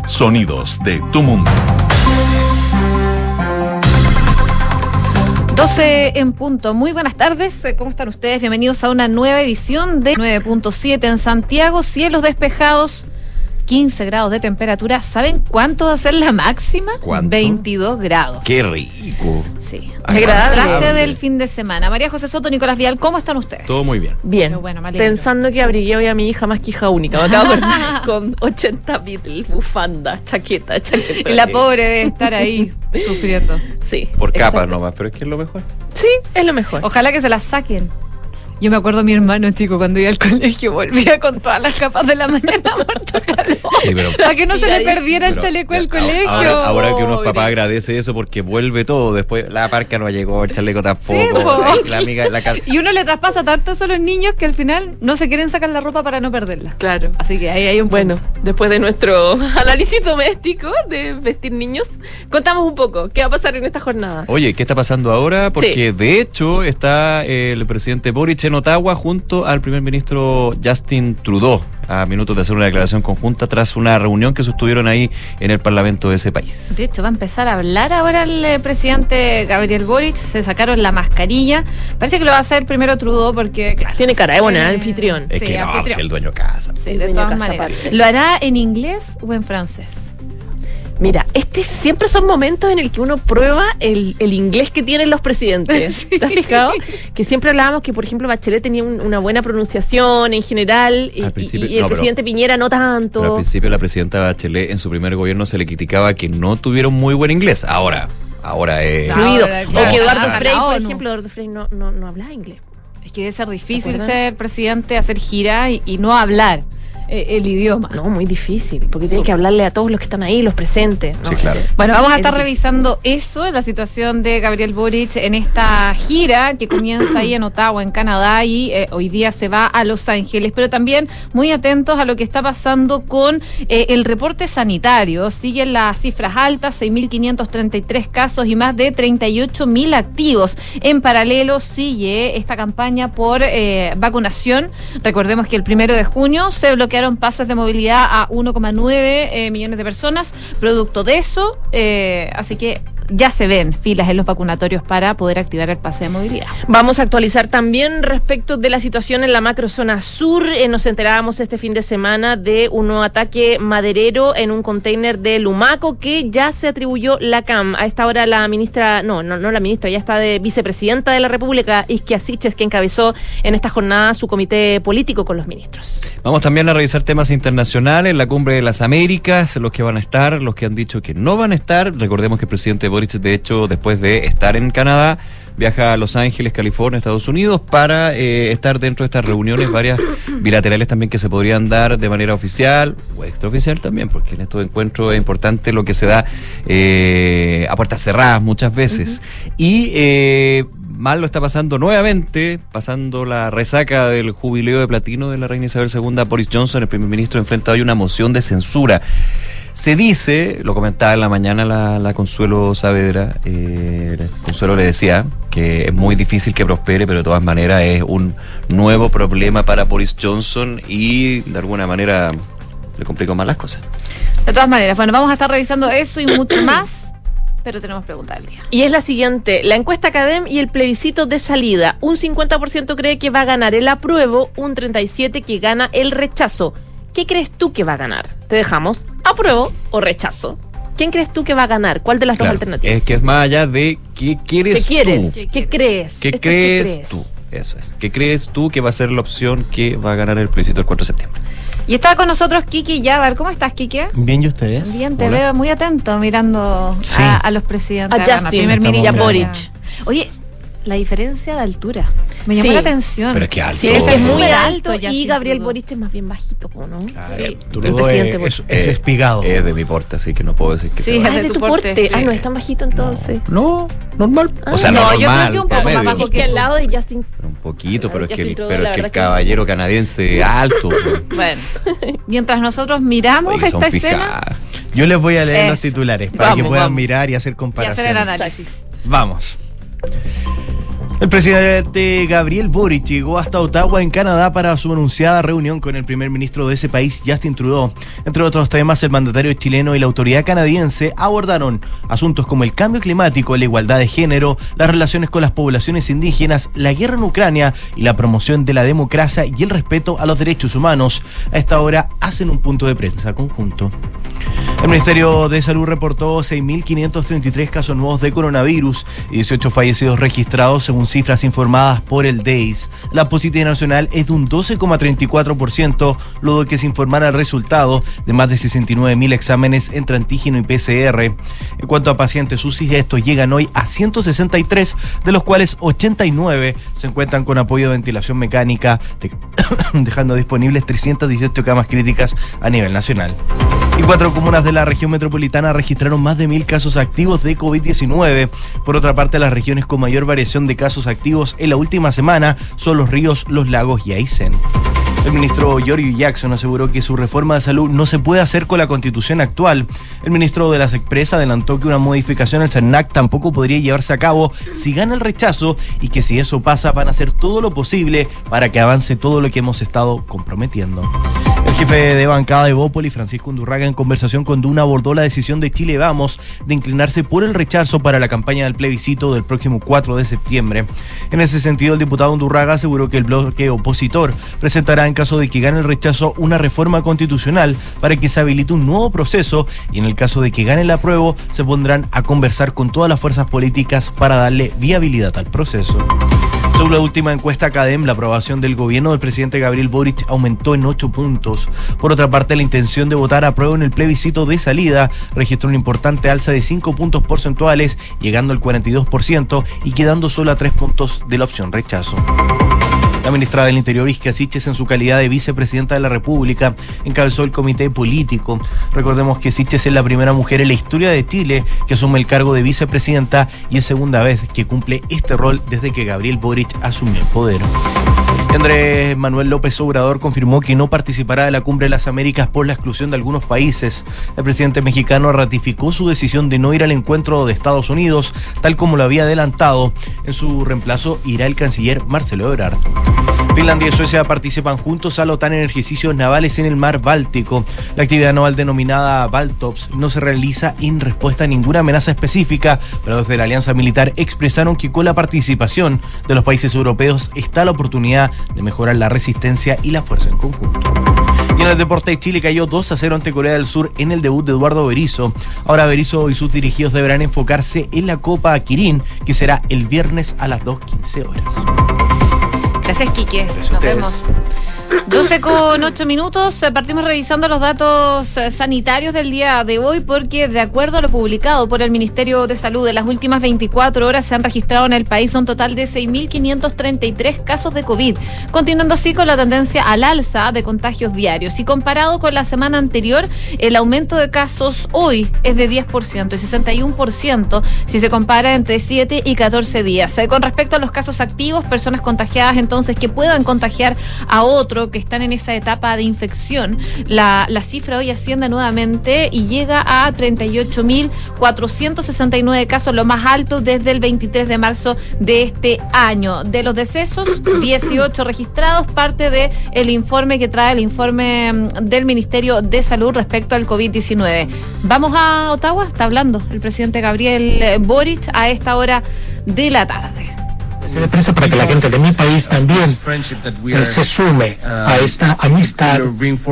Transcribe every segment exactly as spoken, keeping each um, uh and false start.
Sonidos de tu mundo. doce en punto. Muy buenas tardes. ¿Cómo están ustedes? Bienvenidos a una nueva edición de nueve punto siete en Santiago. Cielos despejados, quince grados de temperatura. ¿Saben cuánto va a ser la máxima? ¿Cuánto? veintidós grados. ¡Qué rico! Sí. Qué agradable. Contraste del fin de semana. María José Soto, Nicolás Vial, ¿cómo están ustedes? Todo muy bien. Bien, Pero bueno, me alegro. pensando que abrigué hoy a mi hija más que hija única. Me acabo con, con ochenta Beatles, bufanda, chaqueta, chaqueta. Y la pobre de estar ahí sufriendo. Sí. Por exacto. capas nomás, pero es que es lo mejor. Sí, es lo mejor. Ojalá que se las saquen. Yo me acuerdo de mi hermano, chico, cuando iba al colegio, volvía con todas las capas de la mañana muerto calor. Sí, pero- Para que no se le Pero- perdiera el Pero, chaleco del a- colegio. Ahora, ahora que unos Pobre. papás agradece eso porque vuelve todo. Después la parca no llegó, el chaleco tampoco. Sí, po. Ay, la amiga, la cal- Y uno le traspasa tanto eso a los niños que al final no se quieren sacar la ropa para no perderla. Claro. Así que ahí hay un Bueno, punto. después de nuestro análisis doméstico de vestir niños, contamos un poco qué va a pasar en esta jornada. Oye, ¿qué está pasando ahora? Porque Sí. de hecho está el presidente Boric en Ottawa junto al primer ministro Justin Trudeau, a minutos de hacer una declaración conjunta tras una reunión que sostuvieron ahí en el parlamento de ese país. De hecho, va a empezar a hablar ahora el eh, presidente Gabriel Boric. Se sacaron la mascarilla. Parece que lo va a hacer primero Trudeau porque, claro. Tiene cara de buena, eh, anfitrión. Es sí, que no, anfitrión. pues el dueño de casa. Sí, El de dueño todas casa maneras. aparte. ¿Lo hará en inglés o en francés? Mira, este siempre son momentos en el que uno prueba el, el inglés que tienen los presidentes. Sí. ¿Te has fijado? Que siempre hablábamos que, por ejemplo, Bachelet tenía un- una buena pronunciación en general y, Al principio- y- y el no, pero- presidente Piñera no tanto. Pero al principio la presidenta Bachelet en su primer gobierno se le criticaba que no tuvieron muy buen inglés. Ahora, ahora es... Fluido. Ahora, O claro. que Eduardo Ahora, Frei, la por ONU. ejemplo, Eduardo Frei no, no, no hablaba inglés. Es que debe ser difícil acuerdas? ser presidente, hacer gira y, y no hablar eh, el idioma. No, muy difícil, porque tiene que hablarle a todos los que están ahí, los presentes. ¿no? Sí, claro. Bueno, vamos a Es estar difícil. revisando eso, la situación de Gabriel Boric en esta gira que comienza ahí en Ottawa, en Canadá, y eh, hoy día se va a Los Ángeles, pero también muy atentos a lo que está pasando con eh, el reporte sanitario. Siguen las cifras altas, seis mil quinientos treinta y tres casos y más de treinta y ocho mil activos. En paralelo sigue esta campaña por eh, vacunación. Recordemos que el primero de junio se bloquearon pases de movilidad a uno coma nueve eh, millones de personas, producto de eso, eh, así que ya se ven filas en los vacunatorios para poder activar el pase de movilidad. Vamos a actualizar también respecto de la situación en la macrozona sur. Eh, nos enterábamos este fin de semana de un nuevo ataque maderero en un container de Lumaco que ya se atribuyó la C A M. A esta hora la ministra, no, no, no la ministra, ya está de vicepresidenta de la República, Isquia Siches, que encabezó en esta jornada su comité político con los ministros. Vamos también a revisar temas internacionales, la Cumbre de las Américas, los que van a estar, los que han dicho que no van a estar. Recordemos que el presidente Boric, de hecho, después de estar en Canadá, viaja a Los Ángeles, California, Estados Unidos, para eh, estar dentro de estas reuniones, varias bilaterales también que se podrían dar de manera oficial o extraoficial también, porque en estos encuentros es importante lo que se da eh, a puertas cerradas muchas veces. Uh-huh. Y eh, mal lo está pasando nuevamente, pasando la resaca del jubileo de platino de la reina Isabel segunda. Boris Johnson, el primer ministro, enfrenta hoy una moción de censura. Se dice, lo comentaba en la mañana la, la Consuelo Saavedra, eh, Consuelo le decía que es muy difícil que prospere, pero de todas maneras es un nuevo problema para Boris Johnson y de alguna manera le complica más las cosas. De todas maneras, bueno, vamos a estar revisando eso y mucho más, pero tenemos pregunta del día. Y es la siguiente, la encuesta Cadem y el plebiscito de salida. Un cincuenta por ciento cree que va a ganar el apruebo, un treinta y siete por ciento que gana el rechazo. ¿Qué crees tú que va a ganar? Te dejamos apruebo o rechazo. ¿Quién crees tú que va a ganar? ¿Cuál de las Claro, dos alternativas? es que es más allá de qué quieres ¿Qué quieres? tú. ¿Qué crees? ¿Qué Esto es crees, ¿qué crees tú? Eso es. ¿Qué crees tú que va a ser la opción que va a ganar el plebiscito el cuatro de septiembre? Y está con nosotros Kiki Yabar. ¿Cómo estás, Kiki? Bien, ¿y ustedes? Bien, te Hola. veo muy atento mirando Sí. a, a los presidentes. A Gana, Justin, primer estamos ministro. y a mirando. Boric. Oye, la diferencia de altura me llamó Sí. la atención. Pero es que alto. Sí, Oh. ese es muy Súper alto alto, y Justin Gabriel Trudeau. Boric es más bien bajito, ¿no? Sí. El Trudeau presidente es, Boric. es, es espigado. Es de mi porte, así que no puedo decir que Sí, sea es Ah, de de tu tu porte, porte. sí. Ah, no es tan bajito entonces. No, normal. O sea, No, no, yo creo normal. que un poco más promedio. bajo Es que al lado de Justin. Un poquito, pero es que Justin el, Trudeau, pero la es que el verdad que- caballero canadiense alto. Bueno, mientras nosotros miramos Oye, son esta escena fijadas. Yo les voy a leer Eso. los titulares para Vamos, que puedan vamos. mirar y hacer y hacer comparaciones. el análisis. Vamos. El presidente Gabriel Boric llegó hasta Ottawa, en Canadá, para su anunciada reunión con el primer ministro de ese país, Justin Trudeau. Entre otros temas, el mandatario chileno y la autoridad canadiense abordaron asuntos como el cambio climático, la igualdad de género, las relaciones con las poblaciones indígenas, la guerra en Ucrania y la promoción de la democracia y el respeto a los derechos humanos. A esta hora hacen un punto de prensa conjunto. El Ministerio de Salud reportó seis mil quinientos treinta y tres casos nuevos de coronavirus y dieciocho fallecidos registrados según cifras informadas por el D E I S. La positividad nacional es de un doce coma treinta y cuatro por ciento, luego de que se informara el resultado de más de sesenta y nueve mil exámenes entre antígeno y P C R. En cuanto a pacientes U C I, estos llegan hoy a ciento sesenta y tres, de los cuales ochenta y nueve se encuentran con apoyo de ventilación mecánica, dejando disponibles trescientas dieciocho camas críticas a nivel nacional. Y cuatro comunas de la región metropolitana registraron más de mil casos activos de COVID diecinueve. Por otra parte, las regiones con mayor variación de casos activos en la última semana son Los Ríos, Los Lagos y Aysén. El ministro Giorgio Jackson aseguró que su reforma de salud no se puede hacer con la constitución actual. El ministro de las Express adelantó que una modificación al CERNAC tampoco podría llevarse a cabo si gana el rechazo, y que si eso pasa van a hacer todo lo posible para que avance todo lo que hemos estado comprometiendo. El jefe de bancada de Bópoli, Francisco Undurraga, en conversación con Duna, abordó la decisión de Chile Vamos de inclinarse por el rechazo para la campaña del plebiscito del próximo cuatro de septiembre. En ese sentido, el diputado Undurraga aseguró que el bloque opositor presentará, en caso de que gane el rechazo, una reforma constitucional para que se habilite un nuevo proceso, y en el caso de que gane el apruebo, se pondrán a conversar con todas las fuerzas políticas para darle viabilidad al proceso. Según la última encuesta CADEM, la aprobación del gobierno del presidente Gabriel Boric aumentó en ocho puntos. Por otra parte, la intención de votar a prueba en el plebiscito de salida registró una importante alza de cinco puntos porcentuales, llegando al cuarenta y dos por ciento y quedando solo a tres puntos de la opción rechazo. La ministra del Interior, Isquia Siches, en su calidad de vicepresidenta de la República, encabezó el comité político. Recordemos que Siches es la primera mujer en la historia de Chile que asume el cargo de vicepresidenta, y es segunda vez que cumple este rol desde que Gabriel Boric asumió el poder. Andrés Manuel López Obrador confirmó que no participará de la Cumbre de las Américas por la exclusión de algunos países. El presidente mexicano ratificó su decisión de no ir al encuentro de Estados Unidos, tal como lo había adelantado. En su reemplazo irá el canciller Marcelo Ebrard. Finlandia y Suecia participan juntos a la OTAN en ejercicios navales en el mar Báltico. La actividad naval denominada Baltops no se realiza en respuesta a ninguna amenaza específica, pero desde la alianza militar expresaron que con la participación de los países europeos está la oportunidad de mejorar la resistencia y la fuerza en conjunto. Y en el deporte, Chile cayó dos a cero ante Corea del Sur en el debut de Eduardo Berizzo. Ahora Berizzo y sus dirigidos deberán enfocarse en la Copa Kirin, que será el viernes a las dos quince horas. Gracias, Quique. Nos ustedes. vemos. doce con ocho minutos, partimos revisando los datos sanitarios del día de hoy, porque de acuerdo a lo publicado por el Ministerio de Salud, en las últimas veinticuatro horas se han registrado en el país un total de seis mil quinientos treinta y tres casos de COVID, continuando así con la tendencia al alza de contagios diarios. Y comparado con la semana anterior, el aumento de casos hoy es de diez por ciento y sesenta y uno por ciento si se compara entre siete y catorce días. Con respecto a los casos activos, personas contagiadas entonces que puedan contagiar a otros que están en esa etapa de infección, la, la cifra hoy asciende nuevamente y llega a treinta y ocho mil cuatrocientos sesenta y nueve casos, lo más alto desde el veintitrés de marzo de este año. De los decesos, dieciocho registrados, parte de el informe que trae el informe del Ministerio de Salud respecto al COVID diecinueve. Vamos a Ottawa, está hablando el presidente Gabriel Boric a esta hora de la tarde. De prensa para que la gente de mi país también eh, se sume a esta amistad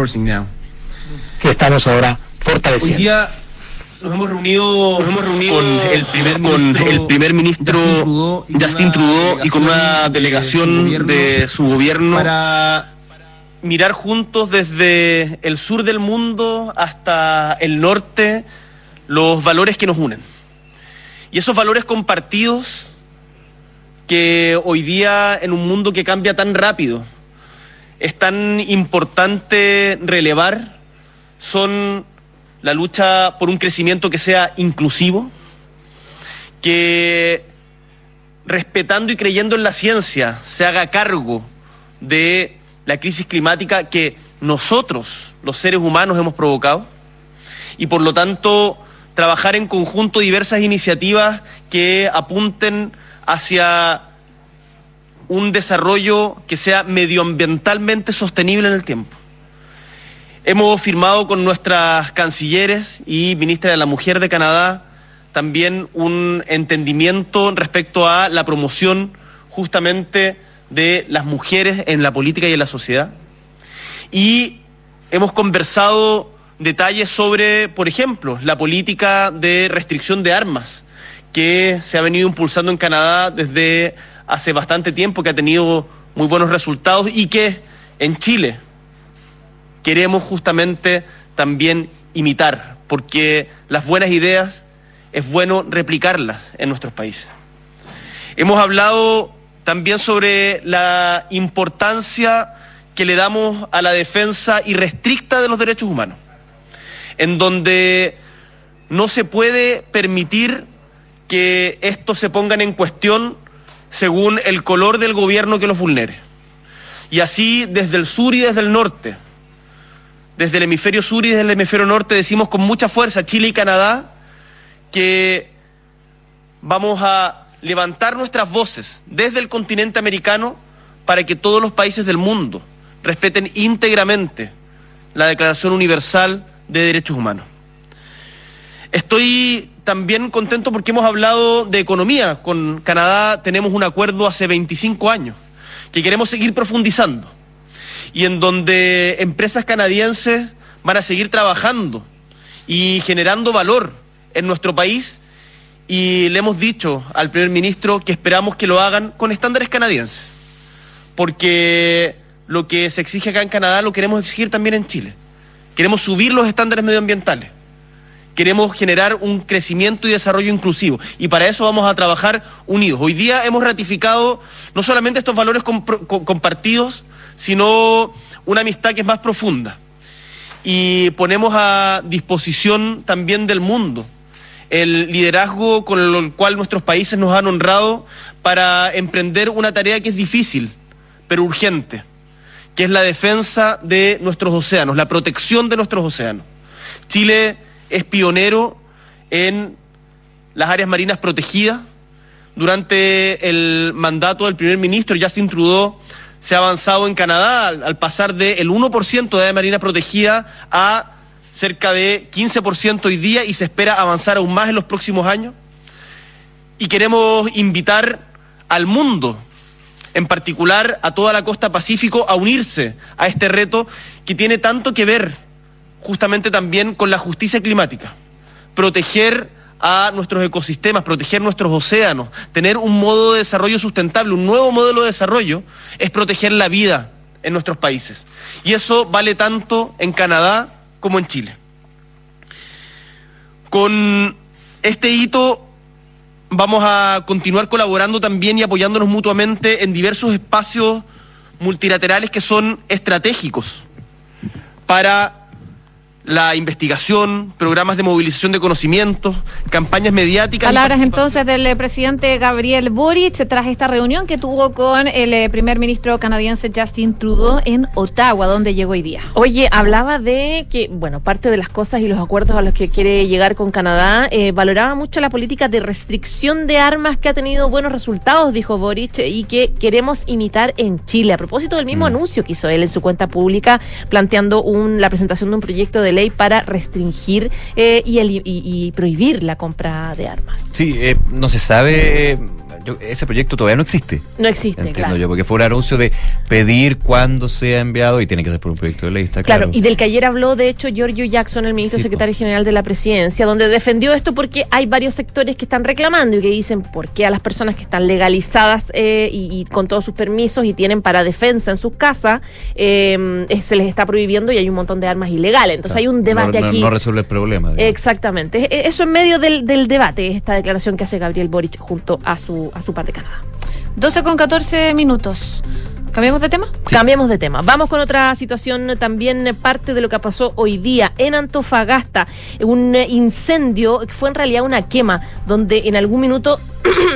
que estamos ahora fortaleciendo. Hoy día nos hemos reunido, nos hemos reunido con el primer ministro, con el primer ministro Justin Trudeau y con una delegación de su gobierno para mirar juntos desde el sur del mundo hasta el norte los valores que nos unen. Y esos valores compartidos que hoy día, en un mundo que cambia tan rápido, es tan importante relevar, son la lucha por un crecimiento que sea inclusivo, que respetando y creyendo en la ciencia se haga cargo de la crisis climática que nosotros, los seres humanos, hemos provocado, y por lo tanto trabajar en conjunto diversas iniciativas que apunten hacia un desarrollo que sea medioambientalmente sostenible en el tiempo. Hemos firmado con nuestras cancilleres y ministra de la Mujer de Canadá también un entendimiento respecto a la promoción justamente de las mujeres en la política y en la sociedad. Y hemos conversado detalles sobre, por ejemplo, la política de restricción de armas que se ha venido impulsando en Canadá desde hace bastante tiempo, que ha tenido muy buenos resultados y que en Chile queremos justamente también imitar, porque las buenas ideas es bueno replicarlas en nuestros países. Hemos hablado también sobre la importancia que le damos a la defensa irrestricta de los derechos humanos, en donde no se puede permitir que estos se pongan en cuestión según el color del gobierno que los vulnere. Y así, desde el sur y desde el norte, desde el hemisferio sur y desde el hemisferio norte, decimos con mucha fuerza, Chile y Canadá, que vamos a levantar nuestras voces desde el continente americano para que todos los países del mundo respeten íntegramente la Declaración Universal de Derechos Humanos. Estoy también contento porque hemos hablado de economía. Con Canadá tenemos un acuerdo hace veinticinco años que queremos seguir profundizando y en donde empresas canadienses van a seguir trabajando y generando valor en nuestro país, y le hemos dicho al primer ministro que esperamos que lo hagan con estándares canadienses, porque lo que se exige acá en Canadá lo queremos exigir también en Chile. Queremos subir los estándares medioambientales, queremos generar un crecimiento y desarrollo inclusivo, y para eso vamos a trabajar unidos. Hoy día hemos ratificado no solamente estos valores comp- compartidos, sino una amistad que es más profunda, y ponemos a disposición también del mundo el liderazgo con el cual nuestros países nos han honrado para emprender una tarea que es difícil, pero urgente, que es la defensa de nuestros océanos, la protección de nuestros océanos. Chile es pionero en las áreas marinas protegidas. Durante el mandato del primer ministro Justin Trudeau se ha avanzado en Canadá al, al pasar del uno por ciento de área marina protegida a cerca de quince por ciento hoy día, y se espera avanzar aún más en los próximos años. Y queremos invitar al mundo, en particular a toda la costa Pacífico, a unirse a este reto que tiene tanto que ver justamente también con la justicia climática. Proteger a nuestros ecosistemas, proteger nuestros océanos, tener un modo de desarrollo sustentable, un nuevo modelo de desarrollo, es proteger la vida en nuestros países. Y eso vale tanto en Canadá como en Chile. Con este hito vamos a continuar colaborando también y apoyándonos mutuamente en diversos espacios multilaterales que son estratégicos para la investigación, programas de movilización de conocimientos, campañas mediáticas. Palabras entonces del eh, presidente Gabriel Boric tras esta reunión que tuvo con el eh, primer ministro canadiense Justin Trudeau en Ottawa, donde llegó hoy día. Oye, hablaba de que, bueno, parte de las cosas y los acuerdos a los que quiere llegar con Canadá, eh, valoraba mucho la política de restricción de armas que ha tenido buenos resultados, dijo Boric, y que queremos imitar en Chile. A propósito del mismo mm. anuncio que hizo él en su cuenta pública, planteando un, la presentación de un proyecto de ley para restringir eh, y, el, y, y prohibir la compra de armas. Sí, eh, no se sabe, yo, ese proyecto todavía no existe. No existe, entiendo claro. yo, porque fue un anuncio de pedir cuándo sea enviado y tiene que ser por un proyecto de ley, está claro. Claro, y del que ayer habló, de hecho, Giorgio Jackson, el ministro sí, secretario po. general de la presidencia, donde defendió esto porque hay varios sectores que están reclamando y que dicen por qué a las personas que están legalizadas eh, y, y con todos sus permisos y tienen para defensa en sus casas, eh, se les está prohibiendo y hay un montón de armas ilegales. Entonces claro. hay un debate no, aquí. No, no resuelve el problema. Digamos. Exactamente. Eso en medio del, del debate, esta declaración que hace Gabriel Boric junto a su, a su par de Canadá. doce con catorce minutos. ¿Cambiamos de tema? Sí. Cambiamos de tema. Vamos con otra situación, también parte de lo que pasó hoy día en Antofagasta. Un incendio que fue en realidad una quema, donde en algún minuto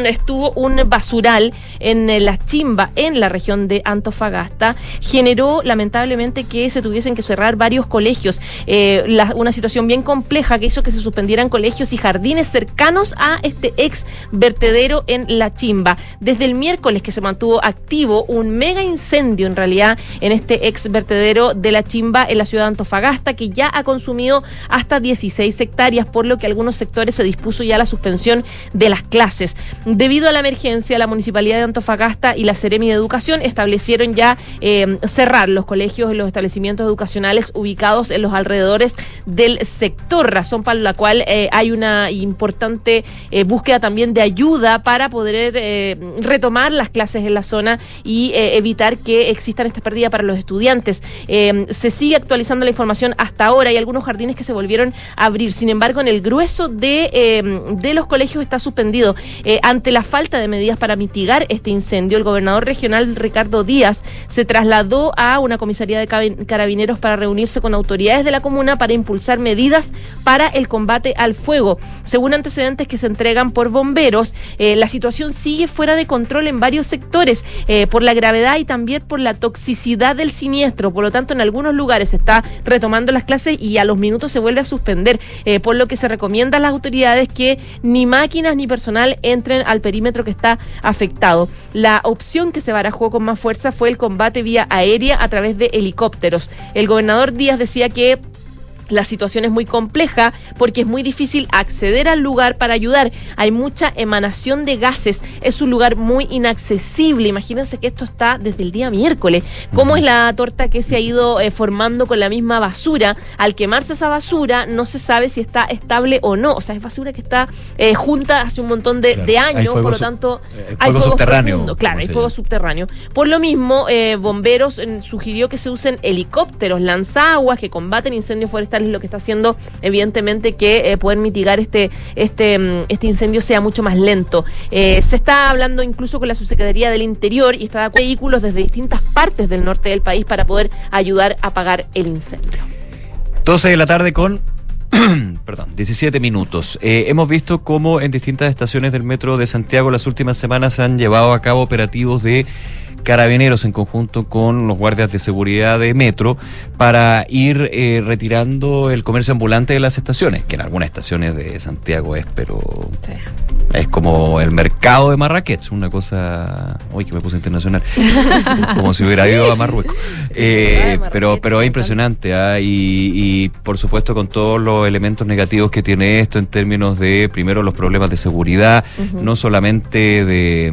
estuvo un basural en eh, La Chimba, en la región de Antofagasta, generó lamentablemente que se tuviesen que cerrar varios colegios, eh, la, una situación bien compleja que hizo que se suspendieran colegios y jardines cercanos a este ex vertedero en La Chimba. Desde el miércoles que se mantuvo activo un mega incendio en realidad en este ex vertedero de La Chimba en la ciudad de Antofagasta, que ya ha consumido hasta dieciséis hectáreas, por lo que algunos sectores se dispuso ya la suspensión de las clases. Debido a la emergencia, la Municipalidad de Antofagasta y la Seremi de Educación establecieron ya eh, cerrar los colegios y los establecimientos educacionales ubicados en los alrededores del sector, razón para la cual eh, hay una importante eh, búsqueda también de ayuda para poder eh, retomar las clases en la zona y eh, evitar que existan estas pérdidas para los estudiantes. Eh, se sigue actualizando la información hasta ahora. Hay algunos jardines que se volvieron a abrir, sin embargo en el grueso de, eh, de los colegios está suspendido. Eh, ante la falta de medidas para mitigar este incendio, el gobernador regional Ricardo Díaz se trasladó a una comisaría de carabineros para reunirse con autoridades de la comuna para impulsar medidas para el combate al fuego. Según antecedentes que se entregan por bomberos, eh, la situación sigue fuera de control en varios sectores eh, por la gravedad y también por la toxicidad del siniestro. Por lo tanto, en algunos lugares se está retomando las clases y a los minutos se vuelve a suspender, eh, por lo que se recomienda a las autoridades que ni máquinas ni personal entren al perímetro que está afectado. La opción que se barajó con más fuerza fue el combate vía aérea a través de helicópteros. El gobernador Díaz decía que la situación es muy compleja porque es muy difícil acceder al lugar para ayudar. Hay mucha emanación de gases. Es un lugar muy inaccesible. Imagínense que esto está desde el día miércoles. ¿Cómo es la torta que se ha ido eh, formando con la misma basura? Al quemarse esa basura no se sabe si está estable o no. O sea, es basura que está eh, junta hace un montón de, claro, de años. Por lo tanto, eh, hay fuego subterráneo. Claro, hay fuego subterráneo. Por lo mismo, eh, bomberos eh, sugirió que se usen helicópteros lanzaguas que combaten incendios forestales, lo que está haciendo evidentemente que eh, poder mitigar este este este incendio sea mucho más lento. Eh, se está hablando incluso con la Subsecretaría del Interior y está de vehículos desde distintas partes del norte del país para poder ayudar a apagar el incendio. doce de la tarde con perdón, diecisiete minutos. Eh, hemos visto cómo en distintas estaciones del metro de Santiago las últimas semanas se han llevado a cabo operativos de carabineros en conjunto con los guardias de seguridad de metro para ir eh, retirando el comercio ambulante de las estaciones, que en algunas estaciones de Santiago es, pero sí, es como el mercado de Marrakech, una cosa, uy, que me puse internacional, como si hubiera ido a Marruecos, eh, pero pero es impresionante, ¿eh? y, y por supuesto con todos los elementos negativos que tiene esto en términos de, primero, los problemas de seguridad, uh-huh. no solamente de,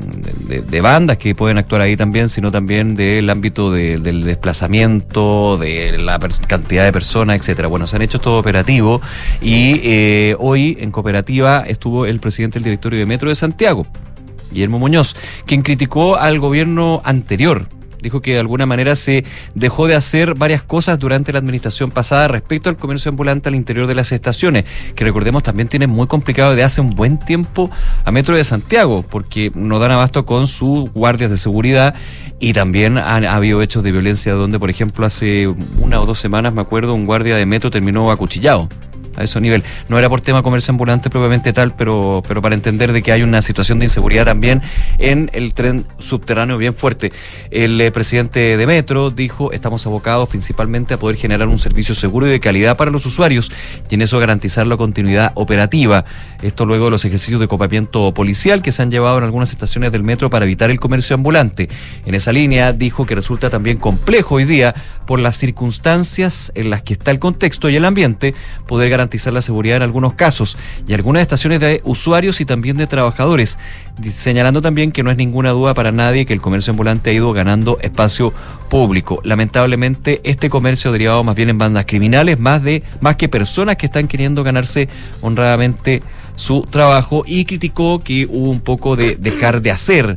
de, de bandas que pueden actuar ahí también, sino también del ámbito de, del desplazamiento, de la per- cantidad de personas, etcétera. Bueno, se han hecho todo operativo y eh, hoy en cooperativa estuvo el presidente del directorio de Metro de Santiago, Guillermo Muñoz, quien criticó al gobierno anterior. Dijo que de alguna manera se dejó de hacer varias cosas durante la administración pasada respecto al comercio ambulante al interior de las estaciones, que recordemos también tiene muy complicado de hace un buen tiempo a Metro de Santiago, porque no dan abasto con sus guardias de seguridad y también han, ha habido hechos de violencia donde, por ejemplo, hace una o dos semanas, me acuerdo, un guardia de Metro terminó acuchillado. A ese nivel. No era por tema comercio ambulante propiamente tal, pero, pero para entender de que hay una situación de inseguridad también en el tren subterráneo bien fuerte. El eh, presidente de Metro dijo, estamos abocados principalmente a poder generar un servicio seguro y de calidad para los usuarios y en eso garantizar la continuidad operativa. Esto luego de los ejercicios de copamiento policial que se han llevado en algunas estaciones del metro para evitar el comercio ambulante. En esa línea dijo que resulta también complejo hoy día por las circunstancias en las que está el contexto y el ambiente poder garantizar garantizar la seguridad en algunos casos y algunas estaciones de usuarios y también de trabajadores, señalando también que no es ninguna duda para nadie que el comercio ambulante ha ido ganando espacio público. Lamentablemente este comercio ha derivado más bien en bandas criminales, más de más que personas que están queriendo ganarse honradamente su trabajo, y criticó que hubo un poco de dejar de hacer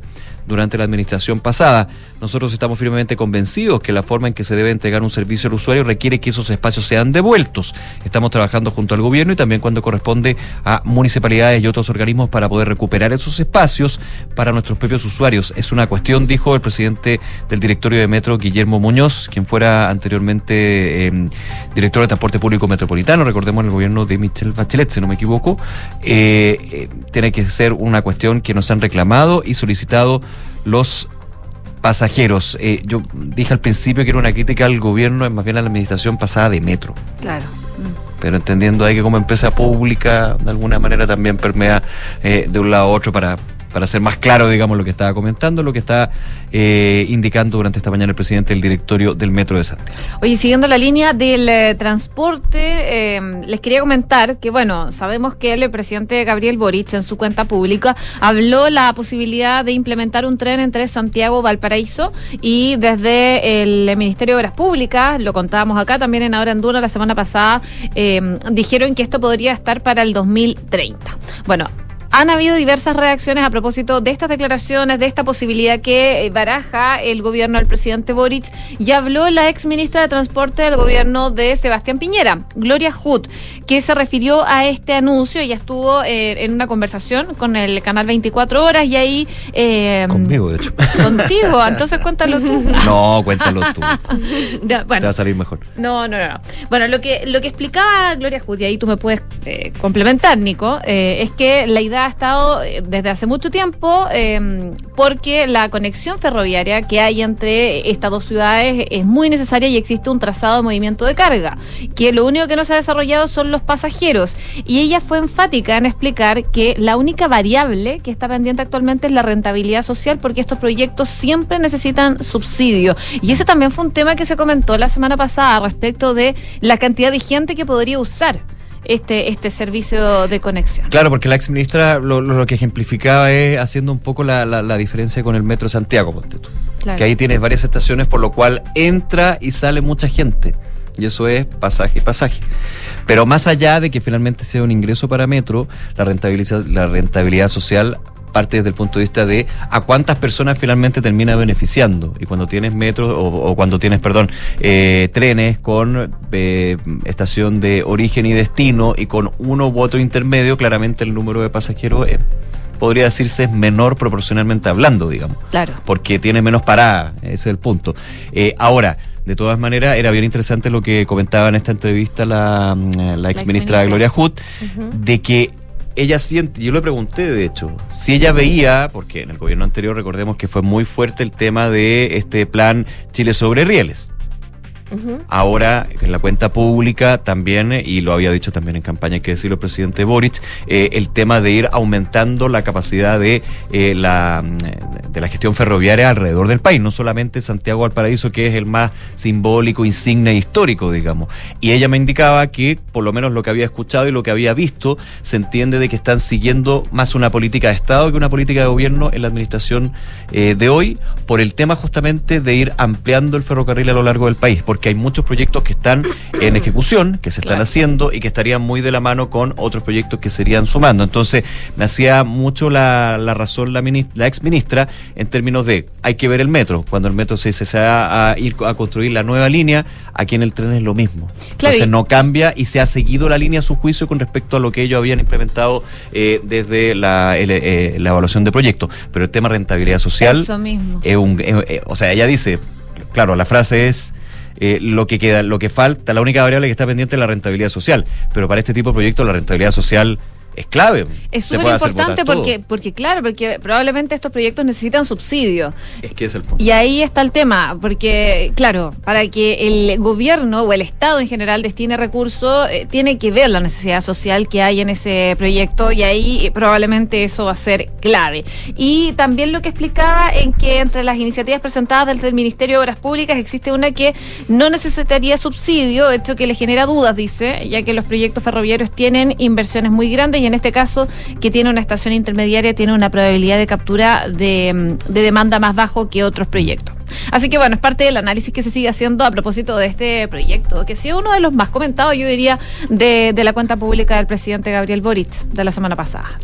durante la administración pasada. Nosotros estamos firmemente convencidos que la forma en que se debe entregar un servicio al usuario requiere que esos espacios sean devueltos. Estamos trabajando junto al gobierno y también cuando corresponde a municipalidades y otros organismos para poder recuperar esos espacios para nuestros propios usuarios. Es una cuestión, dijo el presidente del directorio de Metro, Guillermo Muñoz, quien fuera anteriormente eh, director de Transporte Público Metropolitano, recordemos en el gobierno de Michelle Bachelet, si no me equivoco. Eh, eh, tiene que ser una cuestión que nos han reclamado y solicitado los pasajeros. Eh, yo dije al principio que era una crítica al gobierno, es más bien a la administración pasada de Metro. Claro. Pero entendiendo ahí que como empresa pública de alguna manera también permea eh, de un lado a otro para... para ser más claro, digamos, lo que estaba comentando, lo que está eh, indicando durante esta mañana el presidente del directorio del Metro de Santiago. Oye, siguiendo la línea del eh, transporte, eh, les quería comentar que, bueno, sabemos que el presidente Gabriel Boric en su cuenta pública habló la posibilidad de implementar un tren entre Santiago y Valparaíso, y desde el Ministerio de Obras Públicas, lo contábamos acá también en Ahora en Duna la semana pasada, eh, dijeron que esto podría estar para el dos mil treinta. Bueno, han habido diversas reacciones a propósito de estas declaraciones, de esta posibilidad que baraja el gobierno del presidente Boric, y habló la ex ministra de Transporte del gobierno de Sebastián Piñera, Gloria Hood, que se refirió a este anuncio. Ella estuvo eh, en una conversación con el canal veinticuatro horas y ahí... Eh, Conmigo, de hecho. Contigo, entonces cuéntalo tú. No, cuéntalo tú. No, bueno, te va a salir mejor. No, no, no. Bueno, lo que, lo que explicaba Gloria Hood, y ahí tú me puedes eh, complementar, Nico, eh, es que la idea ha estado desde hace mucho tiempo eh, porque la conexión ferroviaria que hay entre estas dos ciudades es muy necesaria y existe un trazado de movimiento de carga, que lo único que no se ha desarrollado son los pasajeros, y ella fue enfática en explicar que la única variable que está pendiente actualmente es la rentabilidad social, porque estos proyectos siempre necesitan subsidio, y ese también fue un tema que se comentó la semana pasada respecto de la cantidad de gente que podría usar este este servicio de conexión. Claro, porque la ex ministra lo, lo que ejemplificaba es haciendo un poco la, la, la diferencia con el Metro de Santiago, ponte tú. Claro. Que ahí tienes varias estaciones, por lo cual entra y sale mucha gente, y eso es pasaje y pasaje. Pero más allá de que finalmente sea un ingreso para Metro, la rentabilidad, la rentabilidad social parte desde el punto de vista de a cuántas personas finalmente termina beneficiando. Y cuando tienes metros, o, o cuando tienes, perdón, eh, trenes con eh, estación de origen y destino y con uno u otro intermedio, claramente el número de pasajeros eh, podría decirse es menor proporcionalmente hablando, digamos. Claro. Porque tiene menos paradas, ese es el punto. Eh, ahora, de todas maneras, era bien interesante lo que comentaba en esta entrevista la, la ex ministra Gloria Hood, uh-huh. de que ella siente, yo le pregunté de hecho, si ella veía, porque en el gobierno anterior recordemos que fue muy fuerte el tema de este plan Chile sobre rieles. Uh-huh. Ahora, en la cuenta pública también, y lo había dicho también en campaña, hay que decirlo, el presidente Boric, eh, el tema de ir aumentando la capacidad de eh, la de la gestión ferroviaria alrededor del país, no solamente Santiago Valparaíso, que es el más simbólico, insigne e histórico, digamos. Y ella me indicaba que, por lo menos lo que había escuchado y lo que había visto, se entiende de que están siguiendo más una política de Estado que una política de gobierno en la administración eh, de hoy, por el tema justamente de ir ampliando el ferrocarril a lo largo del país, porque que hay muchos proyectos que están en ejecución, que se están claro. haciendo y que estarían muy de la mano con otros proyectos que serían sumando. Entonces, me hacía mucho la, la razón la, ministra, la ex ministra en términos de hay que ver el metro. Cuando el metro se, se va a ir a construir la nueva línea, aquí en el tren es lo mismo. Claro, Entonces, y... no cambia y se ha seguido la línea a su juicio con respecto a lo que ellos habían implementado eh, desde la, el, eh, la evaluación de proyectos. Pero el tema rentabilidad social Eso mismo. es un... Eh, eh, o sea, ella dice, claro, la frase es... Eh, lo que queda, lo que falta, la única variable que está pendiente es la rentabilidad social, pero para este tipo de proyectos la rentabilidad social es clave. Es súper importante porque, porque, claro, porque probablemente estos proyectos necesitan subsidio. Es que es el punto. Y ahí está el tema, porque, claro, para que el gobierno o el Estado en general destine recursos, eh, tiene que ver la necesidad social que hay en ese proyecto, y ahí eh, probablemente eso va a ser clave. Y también lo que explicaba en que entre las iniciativas presentadas desde el Ministerio de Obras Públicas existe una que no necesitaría subsidio, hecho que le genera dudas, dice, ya que los proyectos ferroviarios tienen inversiones muy grandes, y en este caso, que tiene una estación intermediaria, tiene una probabilidad de captura de, de demanda más bajo que otros proyectos. Así que bueno, es parte del análisis que se sigue haciendo a propósito de este proyecto, que ha sido uno de los más comentados, yo diría, de, de la cuenta pública del presidente Gabriel Boric de la semana pasada.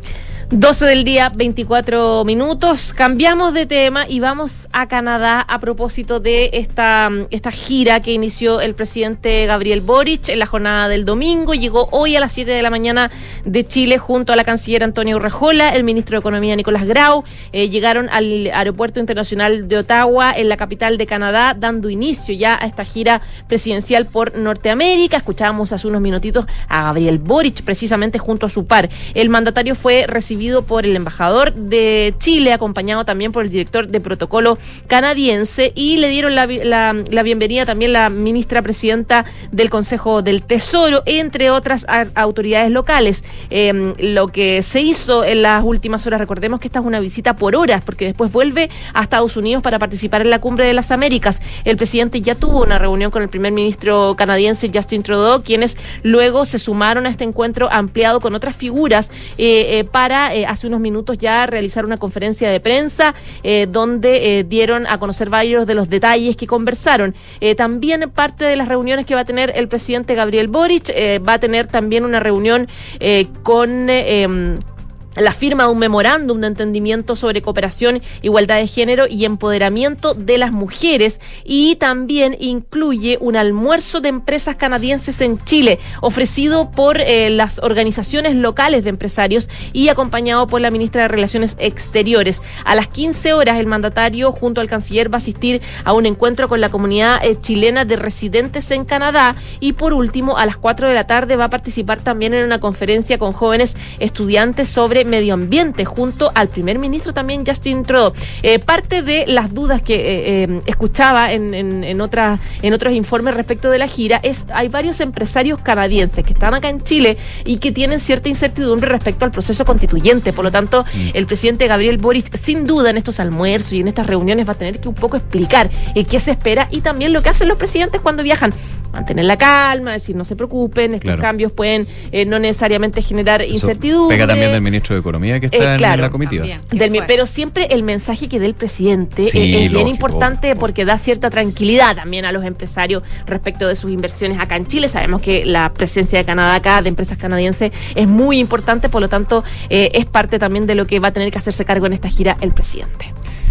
doce del día, veinticuatro minutos. Cambiamos de tema y vamos a Canadá a propósito de esta, esta gira que inició el presidente Gabriel Boric en la jornada del domingo. Llegó hoy a las siete de la mañana de Chile junto a la canciller Antonia Urrejola, el ministro de Economía Nicolás Grau. Eh, llegaron al Aeropuerto Internacional de Ottawa, en la capital de Canadá, dando inicio ya a esta gira presidencial por Norteamérica. Escuchábamos hace unos minutitos a Gabriel Boric, precisamente junto a su par. El mandatario fue recibido por el embajador de Chile, acompañado también por el director de protocolo canadiense, y le dieron la, la, la bienvenida también la ministra presidenta del Consejo del Tesoro, entre otras a, autoridades locales. Eh, lo que se hizo en las últimas horas, recordemos que esta es una visita por horas, porque después vuelve a Estados Unidos para participar en la Cumbre de las Américas. El presidente ya tuvo una reunión con el primer ministro canadiense Justin Trudeau, quienes luego se sumaron a este encuentro ampliado con otras figuras eh, eh, para Eh, hace unos minutos ya realizar una conferencia de prensa eh, donde eh, dieron a conocer varios de los detalles que conversaron. Eh, también parte de las reuniones que va a tener el presidente Gabriel Boric, eh, va a tener también una reunión eh, con eh, la firma de un memorándum de entendimiento sobre cooperación, igualdad de género y empoderamiento de las mujeres, y también incluye un almuerzo de empresas canadienses en Chile, ofrecido por eh, las organizaciones locales de empresarios y acompañado por la ministra de Relaciones Exteriores. A las quince horas, el mandatario junto al canciller va a asistir a un encuentro con la comunidad eh, chilena de residentes en Canadá, y por último, a las cuatro de la tarde va a participar también en una conferencia con jóvenes estudiantes sobre medio ambiente junto al primer ministro también Justin Trudeau. Eh, parte de las dudas que eh, eh, escuchaba en, en, en, otra, en otros informes respecto de la gira es, hay varios empresarios canadienses que están acá en Chile y que tienen cierta incertidumbre respecto al proceso constituyente. Por lo tanto, mm. el presidente Gabriel Boric, sin duda, en estos almuerzos y en estas reuniones va a tener que un poco explicar eh, qué se espera, y también lo que hacen los presidentes cuando viajan: mantener la calma, decir no se preocupen, estos claro. cambios pueden eh, no necesariamente generar Eso incertidumbre. Pega también del ministro de Economía que está eh, claro, en la comitiva. Del, pero siempre el mensaje que dé el presidente sí, eh, es lógico, bien importante lógico. porque da cierta tranquilidad también a los empresarios respecto de sus inversiones acá en Chile. Sabemos que la presencia de Canadá acá, de empresas canadienses, es muy importante, por lo tanto eh, es parte también de lo que va a tener que hacerse cargo en esta gira el presidente.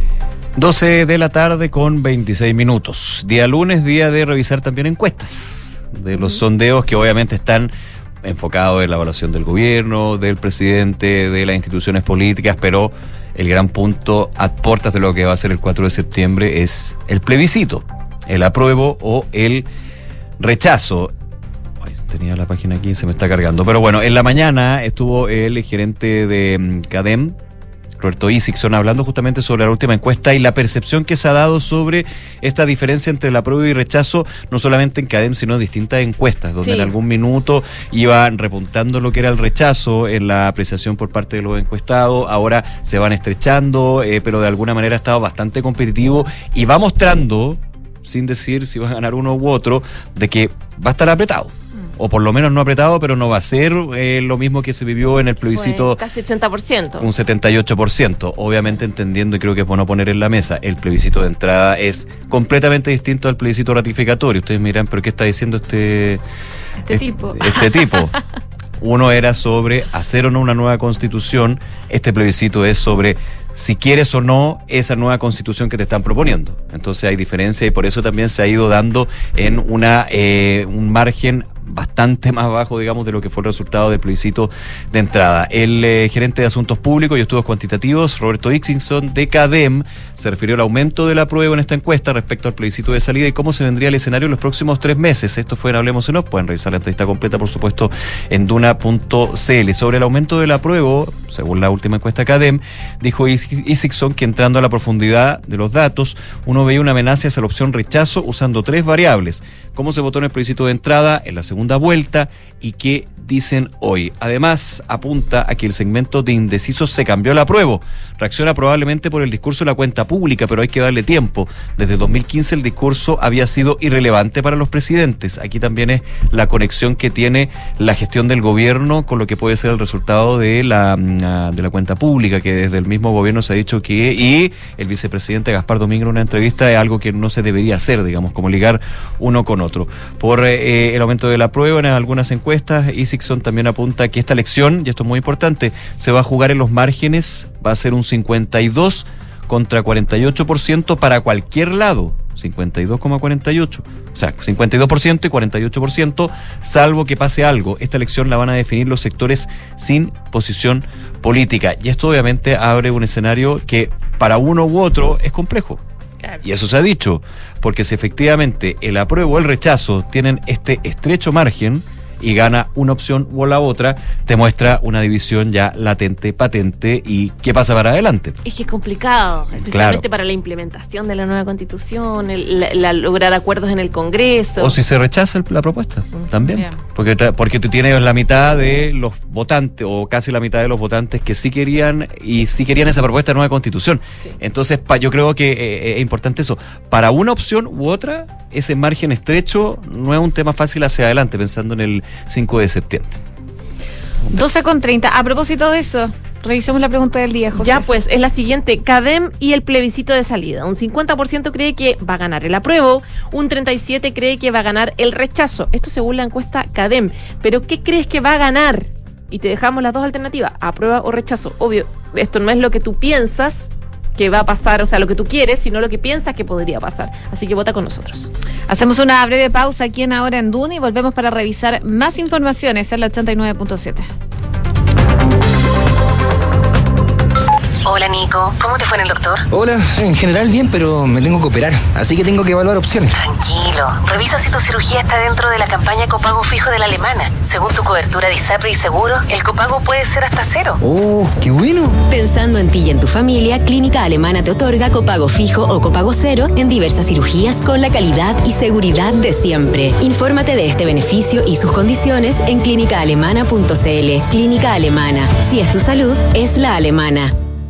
doce de la tarde con veintiséis minutos. Día lunes, día de revisar también encuestas de los sondeos que obviamente están enfocados en la evaluación del gobierno, del presidente, de las instituciones políticas, pero el gran punto a puertas de lo que va a ser el cuatro de septiembre es el plebiscito, el apruebo o el rechazo. Ay, tenía la página aquí, se me está cargando. Pero bueno, en la mañana estuvo el gerente de CADEM, Roberto Isixson, hablando justamente sobre la última encuesta y la percepción que se ha dado sobre esta diferencia entre el apruebo y rechazo, no solamente en CADEM, sino en distintas encuestas, donde sí. en algún minuto iban repuntando lo que era el rechazo en la apreciación por parte de los encuestados, ahora se van estrechando, eh, pero de alguna manera ha estado bastante competitivo y va mostrando, sin decir si va a ganar uno u otro, de que va a estar apretado. O por lo menos no apretado, pero no va a ser eh, lo mismo que se vivió en el plebiscito. Fue casi ochenta por ciento. Un setenta y ocho por ciento. Obviamente entendiendo, y creo que es bueno poner en la mesa, el plebiscito de entrada es completamente distinto al plebiscito ratificatorio. Ustedes miran, ¿pero qué está diciendo este... Este es, tipo. Este tipo. Uno era sobre hacer o no una nueva constitución. Este plebiscito es sobre si quieres o no esa nueva constitución que te están proponiendo. Entonces hay diferencia y por eso también se ha ido dando en una eh, un margen bastante más bajo, digamos, de lo que fue el resultado del plebiscito de entrada. El eh, gerente de Asuntos Públicos y Estudios Cuantitativos, Roberto Isixson, de CADEM, se refirió al aumento de la apruebo en esta encuesta respecto al plebiscito de salida y cómo se vendría el escenario en los próximos tres meses. Esto fue en Hablemos en Off. Pueden revisar la entrevista completa, por supuesto, en duna punto c l. Sobre el aumento de la apruebo, según la última encuesta CADEM, dijo Isixson que entrando a la profundidad de los datos, uno veía una amenaza hacia la opción rechazo usando tres variables: cómo se votó en el plebiscito de entrada, en la segunda vuelta y qué dicen hoy. Además, apunta a que el segmento de indecisos se cambió al apruebo. Reacciona probablemente por el discurso de la cuenta pública, pero hay que darle tiempo. Desde dos mil quince el discurso había sido irrelevante para los presidentes. Aquí también es la conexión que tiene la gestión del gobierno con lo que puede ser el resultado de la, de la cuenta pública, que desde el mismo gobierno se ha dicho que, y el vicepresidente Gaspar Domingo en una entrevista, es algo que no se debería hacer, digamos, como ligar uno con otro. Por eh, el aumento de la apruebo en algunas encuestas, y Sixon también apunta que esta elección, y esto es muy importante, se va a jugar en los márgenes, va a ser un cincuenta y dos contra cuarenta y ocho por ciento para cualquier lado, cincuenta y dos coma cuarenta y ocho, o sea, cincuenta y dos por ciento y cuarenta y ocho por ciento, salvo que pase algo. Esta elección la van a definir los sectores sin posición política, y esto obviamente abre un escenario que para uno u otro es complejo. Claro. Y eso se ha dicho, porque si efectivamente el apruebo o el rechazo tienen este estrecho margen y gana una opción o la otra, te muestra una división ya latente, patente, y qué pasa para adelante. Es que es complicado, especialmente claro. para la implementación de la nueva constitución, el, la, la, lograr acuerdos en el Congreso. O si se rechaza el, la propuesta, mm, también. Bien. Porque, porque tú tienes la mitad de los votantes, o casi la mitad de los votantes que sí querían, y sí querían esa propuesta de nueva constitución. Sí. Entonces, pa, yo creo que eh, es importante eso. Para una opción u otra, ese margen estrecho no es un tema fácil hacia adelante, pensando en el cinco de septiembre. doce con treinta. A propósito de eso, revisemos la pregunta del día, José. Ya, pues, es la siguiente. CADEM y el plebiscito de salida. Un cincuenta por ciento cree que va a ganar el apruebo, un treinta y siete por ciento cree que va a ganar el rechazo. Esto según la encuesta CADEM. Pero, ¿qué crees que va a ganar? Y te dejamos las dos alternativas, aprueba o rechazo. Obvio, esto no es lo que tú piensas que va a pasar, o sea, lo que tú quieres, sino lo que piensas que podría pasar. Así que vota con nosotros. Hacemos una breve pausa aquí en Ahora en Duna y volvemos para revisar más informaciones en la ochenta y nueve punto siete. Hola Nico, ¿cómo te fue en el doctor? Hola, en general bien, pero me tengo que operar, así que tengo que evaluar opciones. Tranquilo, revisa si tu cirugía está dentro de la campaña copago fijo de la alemana. Según tu cobertura de ISAPRE y seguro, el copago puede ser hasta cero. ¡Oh, qué bueno! Pensando en ti y en tu familia, Clínica Alemana te otorga copago fijo o copago cero en diversas cirugías con la calidad y seguridad de siempre. Infórmate de este beneficio y sus condiciones en clínica alemana punto c l. Clínica Alemana, si es tu salud, es la alemana.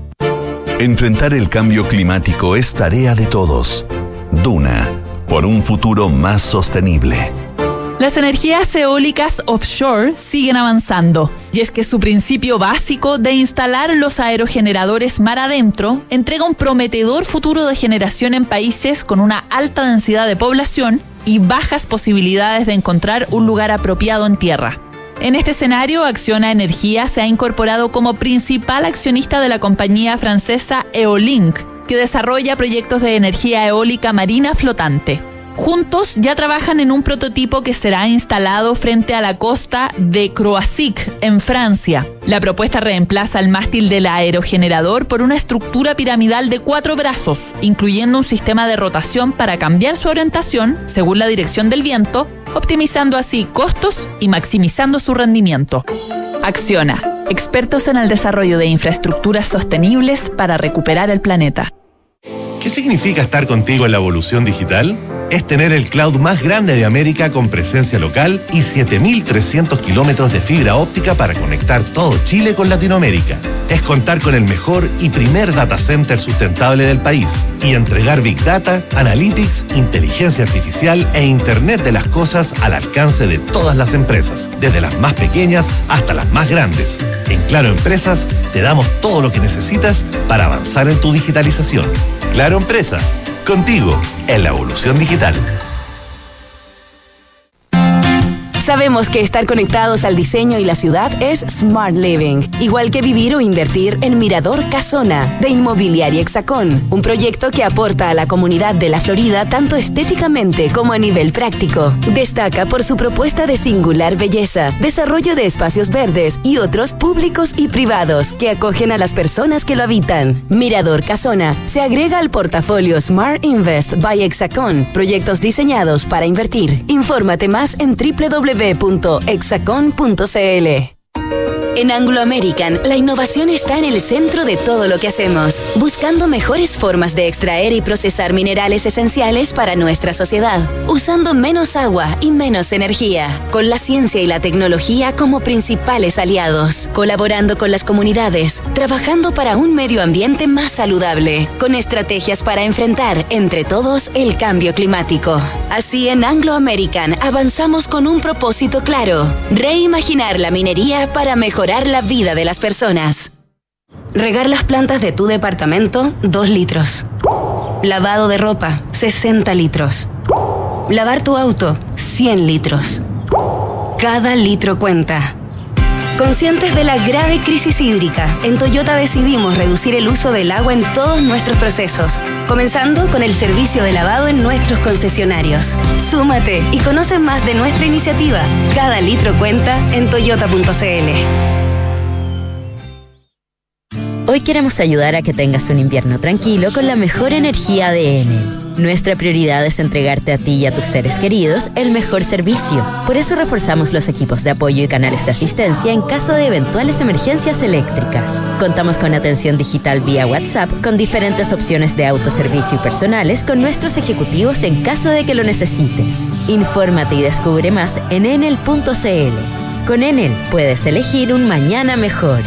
Enfrentar el cambio climático es tarea de todos. Duna, por un futuro más sostenible. Las energías eólicas offshore siguen avanzando, y es que su principio básico de instalar los aerogeneradores mar adentro entrega un prometedor futuro de generación en países con una alta densidad de población y bajas posibilidades de encontrar un lugar apropiado en tierra. En este escenario, Acciona Energía se ha incorporado como principal accionista de la compañía francesa Eolink, que desarrolla proyectos de energía eólica marina flotante. Juntos ya trabajan en un prototipo que será instalado frente a la costa de Croisic, en Francia. La propuesta reemplaza el mástil del aerogenerador por una estructura piramidal de cuatro brazos, incluyendo un sistema de rotación para cambiar su orientación según la dirección del viento, optimizando así costos y maximizando su rendimiento. Acciona, expertos en el desarrollo de infraestructuras sostenibles para recuperar el planeta. ¿Qué significa estar contigo en la evolución digital? Es tener el cloud más grande de América con presencia local y siete mil trescientos kilómetros de fibra óptica para conectar todo Chile con Latinoamérica. Es contar con el mejor y primer data center sustentable del país y entregar Big Data, Analytics, inteligencia artificial e Internet de las cosas al alcance de todas las empresas, desde las más pequeñas hasta las más grandes. En Claro Empresas te damos todo lo que necesitas para avanzar en tu digitalización. Claro Empresas, contigo en la evolución digital. Sabemos que estar conectados al diseño y la ciudad es Smart Living, igual que vivir o invertir en Mirador Casona, de Inmobiliaria Hexacón, un proyecto que aporta a la comunidad de la Florida tanto estéticamente como a nivel práctico. Destaca por su propuesta de singular belleza, desarrollo de espacios verdes y otros públicos y privados que acogen a las personas que lo habitan. Mirador Casona se agrega al portafolio Smart Invest by Hexacón, proyectos diseñados para invertir. Infórmate más en doble u doble u doble u punto hexacon punto c l. En Anglo American, la innovación está en el centro de todo lo que hacemos, buscando mejores formas de extraer y procesar minerales esenciales para nuestra sociedad, usando menos agua y menos energía, con la ciencia y la tecnología como principales aliados, colaborando con las comunidades, trabajando para un medio ambiente más saludable, con estrategias para enfrentar, entre todos, el cambio climático. Así, en Anglo American, avanzamos con un propósito claro: reimaginar la minería para mejorar la vida de las personas. Regar las plantas de tu departamento, dos litros. Lavado de ropa, sesenta litros. Lavar tu auto, cien litros. cada litro cuenta. Conscientes de la grave crisis hídrica, en Toyota decidimos reducir el uso del agua en todos nuestros procesos, comenzando con el servicio de lavado en nuestros concesionarios. Súmate y conoce más de nuestra iniciativa. Cada litro cuenta en toyota punto c l. Hoy queremos ayudar a que tengas un invierno tranquilo con la mejor energía de Enel. Nuestra prioridad es entregarte a ti y a tus seres queridos el mejor servicio. Por eso reforzamos los equipos de apoyo y canales de asistencia en caso de eventuales emergencias eléctricas. Contamos con atención digital vía WhatsApp, con diferentes opciones de autoservicio y personales con nuestros ejecutivos en caso de que lo necesites. Infórmate y descubre más en enel punto c l. Con Enel puedes elegir un mañana mejor.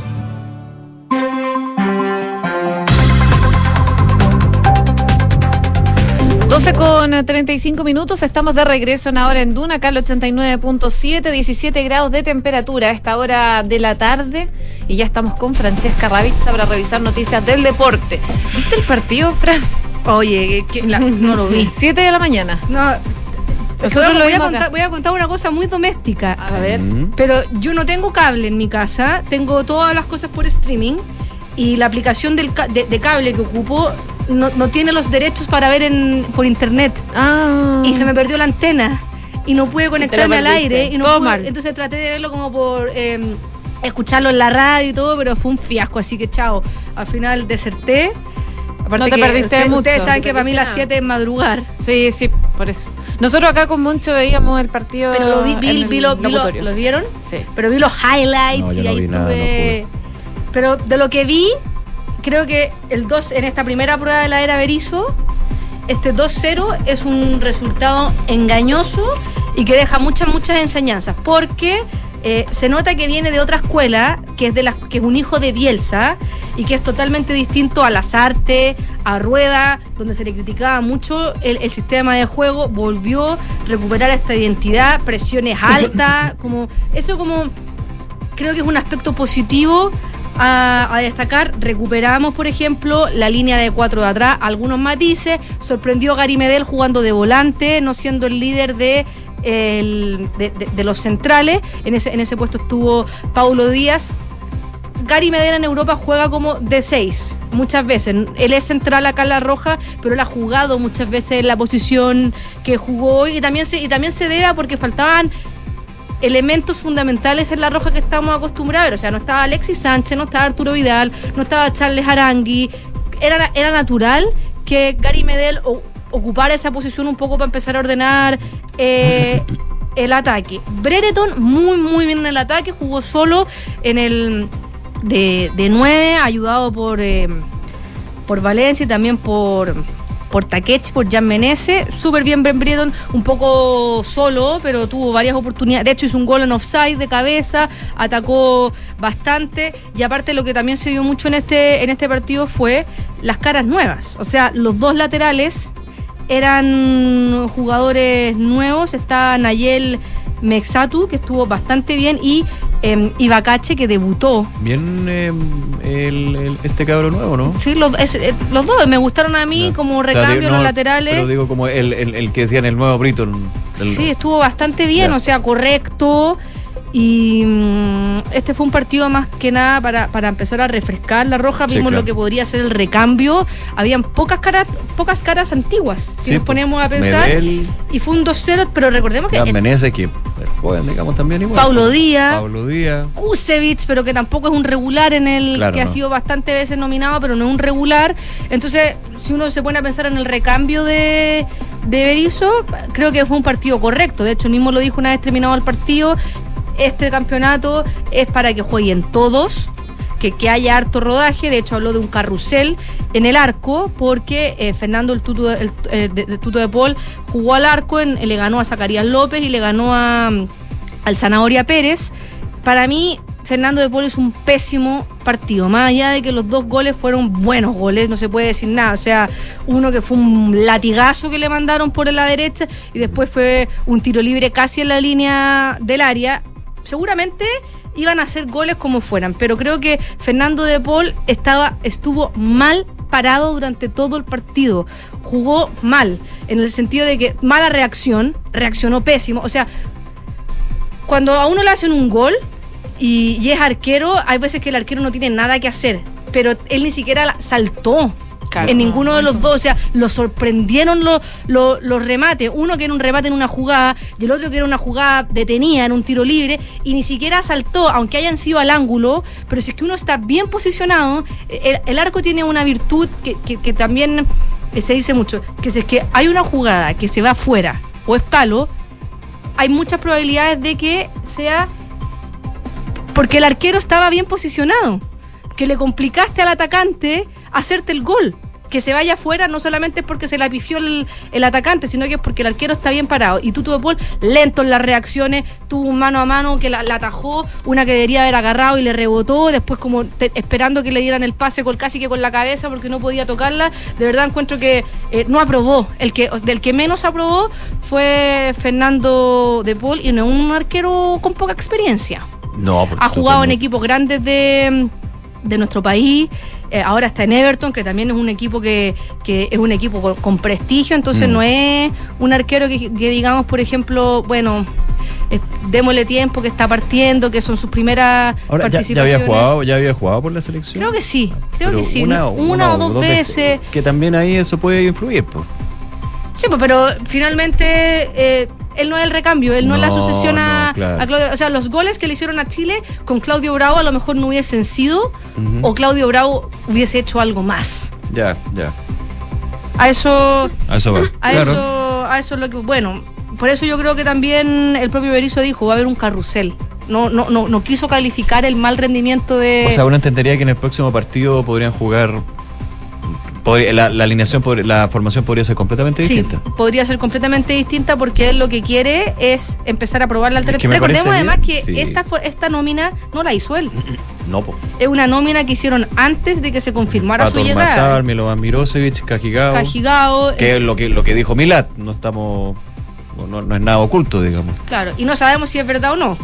doce con treinta y cinco minutos, estamos de regreso en Ahora en Duna, acá al ochenta y nueve punto siete, diecisiete grados de temperatura a esta hora de la tarde y ya estamos con Francesca Ravizza para revisar noticias del deporte. ¿Viste el partido, Fran? Oye, que la, no lo vi. siete de la mañana. No, nosotros lo voy, a vimos contar, voy a contar una cosa muy doméstica. A ver. Pero yo no tengo cable en mi casa, tengo todas las cosas por streaming y la aplicación del ca- de, de cable que ocupo no, no tiene los derechos para ver en por internet. Ah. Y se me perdió la antena y no pude conectarme al aire y no Todo pude, mal. entonces traté de verlo como por eh, escucharlo en la radio y todo, pero fue un fiasco, así que chao, al final deserté. Aparte No te que perdiste ustedes, mucho. ustedes saben No te que para mí perdiste las nada. siete es madrugar. Sí, sí, por eso. Nosotros acá con Moncho veíamos el partido. Pero lo vi, vi, en el vi lo, vi lo- locutorio. ¿lo vieron? Sí. Pero vi los highlights No, yo y no ahí vi nada, tuve. Pero de lo que vi, creo que el dos en esta primera prueba de la era Berizzo, este dos cero es un resultado engañoso y que deja muchas, muchas enseñanzas. Porque eh, se nota que viene de otra escuela, que es de las que es un hijo de Bielsa y que es totalmente distinto a Lasarte, a Rueda, donde se le criticaba mucho el, el sistema de juego. Volvió a recuperar esta identidad, presiones altas, como eso como creo que es un aspecto positivo a, a destacar. Recuperamos, por ejemplo, la línea de cuatro de atrás, algunos matices. Sorprendió Gary Medel jugando de volante, no siendo el líder de El, de, de, de los centrales. En ese, en ese puesto estuvo Paulo Díaz. Gary Medel en Europa juega como de seis muchas veces. Él es central acá en La Roja, pero él ha jugado muchas veces en la posición que jugó hoy. Y también se, y también se debe a porque faltaban elementos fundamentales en La Roja que estamos acostumbrados. O sea, no estaba Alexis Sánchez, no estaba Arturo Vidal, no estaba Charles Arangui. Era, era natural que Gary Medel o, ocupar esa posición un poco para empezar a ordenar eh, el ataque. Brereton muy muy bien en el ataque, jugó solo en el de, de nueve, ayudado por eh, por Valencia y también por por Takechi, por Jan Menezes. Súper bien Ben Brereton, un poco solo, pero tuvo varias oportunidades. De hecho hizo un gol en offside de cabeza, atacó bastante y aparte lo que también se dio mucho en este en este partido fue las caras nuevas. O sea, los dos laterales eran jugadores nuevos. Está Nayel Mexatu, que estuvo bastante bien, y eh, Ibacache, que debutó. Bien eh, el, el- este cabro nuevo, ¿no? Sí, los, es- eh, los dos me gustaron a mí Ya. como O sea, recambio digo, en los no, laterales. Pero digo como el, el, el que decían el nuevo Britton. del- Sí, estuvo bastante bien, Ya. o sea, correcto. Y mm, este fue un partido más que nada para, para empezar a refrescar La Roja. Sí, Vimos claro. lo que podría ser el recambio. Habían pocas caras pocas caras antiguas, si Sí, nos ponemos a pensar. Medel, Y fue un dos cero, pero recordemos que Jan eh, Menezes, que joven, digamos, también igual. Paulo Díaz, Paulo Díaz. Kusevich, pero que tampoco es un regular en el Claro, que ha no. sido bastante veces nominado, pero no es un regular. Entonces, si uno se pone a pensar en el recambio de, de Berizzo, creo que fue un partido correcto. De hecho, él mismo lo dijo una vez terminado el partido. Este campeonato es para que jueguen todos, que, que haya harto rodaje. De hecho, habló de un carrusel en el arco, porque eh, Fernando el Tuto, el, eh, de, de Tuto de Paul jugó al arco, en, le ganó a Zacarías López y le ganó a, al Zanahoria Pérez. Para mí, Fernando de Paul es un pésimo partido, más allá de que los dos goles fueron buenos goles, no se puede decir nada. O sea, uno que fue un latigazo que le mandaron por la derecha y después fue un tiro libre casi en la línea del área. Seguramente iban a hacer goles como fueran, pero creo que Fernando de Paul estaba, estuvo mal parado durante todo el partido. Jugó mal, en el sentido de que mala reacción, reaccionó pésimo. O sea, cuando a uno le hacen un gol y, y es arquero, hay veces que el arquero no tiene nada que hacer, pero él ni siquiera la- saltó. Claro. En ninguno de los dos, o sea, lo sorprendieron los, los, los remates. Uno que era un remate en una jugada y el otro que era una jugada detenida en un tiro libre y ni siquiera saltó, aunque hayan sido al ángulo. Pero si es que uno está bien posicionado, el, el arco tiene una virtud que, que, que también se dice mucho, que si es que hay una jugada que se va afuera o es palo, hay muchas probabilidades de que sea porque el arquero estaba bien posicionado, que le complicaste al atacante hacerte el gol. Que se vaya afuera no solamente es porque se la pifió el, el atacante, sino que es porque el arquero está bien parado. Y Tutu de Paul, lento en las reacciones, tuvo un mano a mano que la, la atajó, una que debería haber agarrado y le rebotó, después como te, esperando que le dieran el pase con, casi que con la cabeza porque no podía tocarla. De verdad encuentro que eh, no aprobó. El que del que menos aprobó fue Fernando de Paul, y no es un arquero con poca experiencia. No, porque Ha jugado en muy... equipos grandes de, de nuestro país. Eh, ahora está en Everton, que también es un equipo que, que es un equipo con, con prestigio, entonces mm. no es un arquero que, que digamos, por ejemplo, bueno, eh, démosle tiempo, que está partiendo, que son sus primeras Ahora, participaciones. Ya, ya había jugado, ya había jugado por la selección. Creo que sí, creo Pero que sí, una, una, una una o dos, dos veces. veces. Que también ahí eso puede influir, pues. Sí, pues, pero finalmente eh, él no es el recambio, él no, no es la sucesión a, no, claro. a Claudio. O sea, los goles que le hicieron a Chile con Claudio Bravo a lo mejor no hubiesen sido, uh-huh. o Claudio Bravo hubiese hecho algo más. Ya, ya. A eso. A eso va. A claro. eso, a eso es lo que. Bueno, por eso yo creo que también el propio Berizzo dijo: va a haber un carrusel. No, no, no, no quiso calificar el mal rendimiento de. O sea, uno entendería que en el próximo partido podrían jugar. La, la alineación, la formación podría ser completamente distinta. Sí, podría ser completamente distinta porque él lo que quiere es empezar a probar la alternativa. Recordemos además que sí. esta, esta nómina no la hizo él. No, po. Es una nómina que hicieron antes de que se confirmara Pato su llegada. Mazar, Milovan Mirosevic, Cajigao. Cajigao. Que eh, es lo que, lo que dijo Milat. No estamos. No, no es nada oculto, digamos. Claro, y no sabemos si es verdad o no.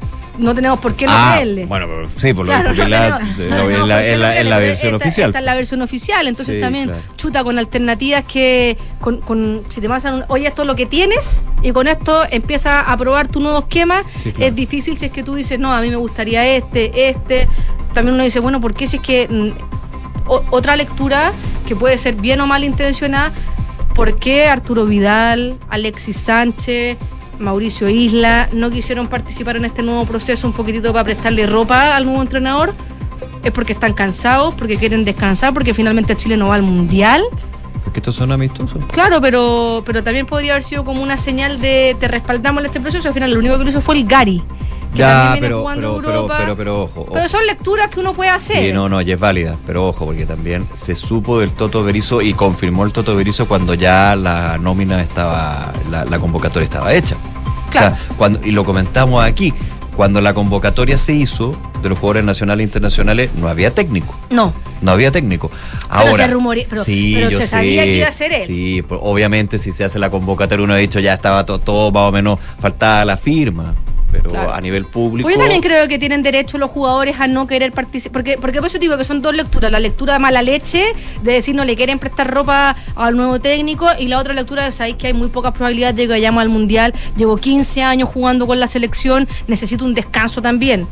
No tenemos por qué no ah, creerle. Bueno, pero sí, por lo claro, que no, es no, no, la, la, la versión esta, oficial. Esta es la versión oficial, entonces sí, también claro. chuta con alternativas que, con, con si te pasan, oye, esto es lo que tienes, y con esto empiezas a probar tu nuevo esquema, sí, claro. Es difícil si es que tú dices, no, a mí me gustaría este, este, también uno dice, bueno, ¿por qué si es que mm, o, otra lectura que puede ser bien o mal intencionada, ¿por qué Arturo Vidal, Alexis Sánchez, Mauricio Isla no quisieron participar en este nuevo proceso un poquitito para prestarle ropa al nuevo entrenador? ¿Es porque están cansados, porque quieren descansar, porque finalmente Chile no va al Mundial? Porque estos son amistosos. Claro, pero, pero también podría haber sido como una señal de te respaldamos en este proceso. Al final lo único que lo hizo fue el Gary, que ya, también viene pero, jugando pero, Europa. Pero, pero, pero ojo, ojo. Pero son lecturas que uno puede hacer. Sí, no, no, y es válida, pero ojo, porque también se supo del Toto Berizzo y confirmó el Toto Berizzo cuando ya la nómina estaba, la, la convocatoria estaba hecha. Claro. O sea, cuando, y lo comentamos aquí, cuando la convocatoria se hizo de los jugadores nacionales e internacionales, no había técnico. No. No había técnico. Ahora, pero se rumorea, pero, sí, pero yo se sé, sabía que iba a ser él. Sí, pues, obviamente si se hace la convocatoria, uno ha dicho ya estaba todo, todo más o menos, faltaba la firma. Pero claro. A nivel público. Pues yo también creo que tienen derecho los jugadores a no querer participar. Porque, porque por eso digo que son dos lecturas. La lectura de mala leche, de decir no le quieren prestar ropa al nuevo técnico, y la otra lectura de sabéis que hay muy pocas probabilidades de que vayamos al Mundial. Llevo quince años jugando con la selección, necesito un descanso también.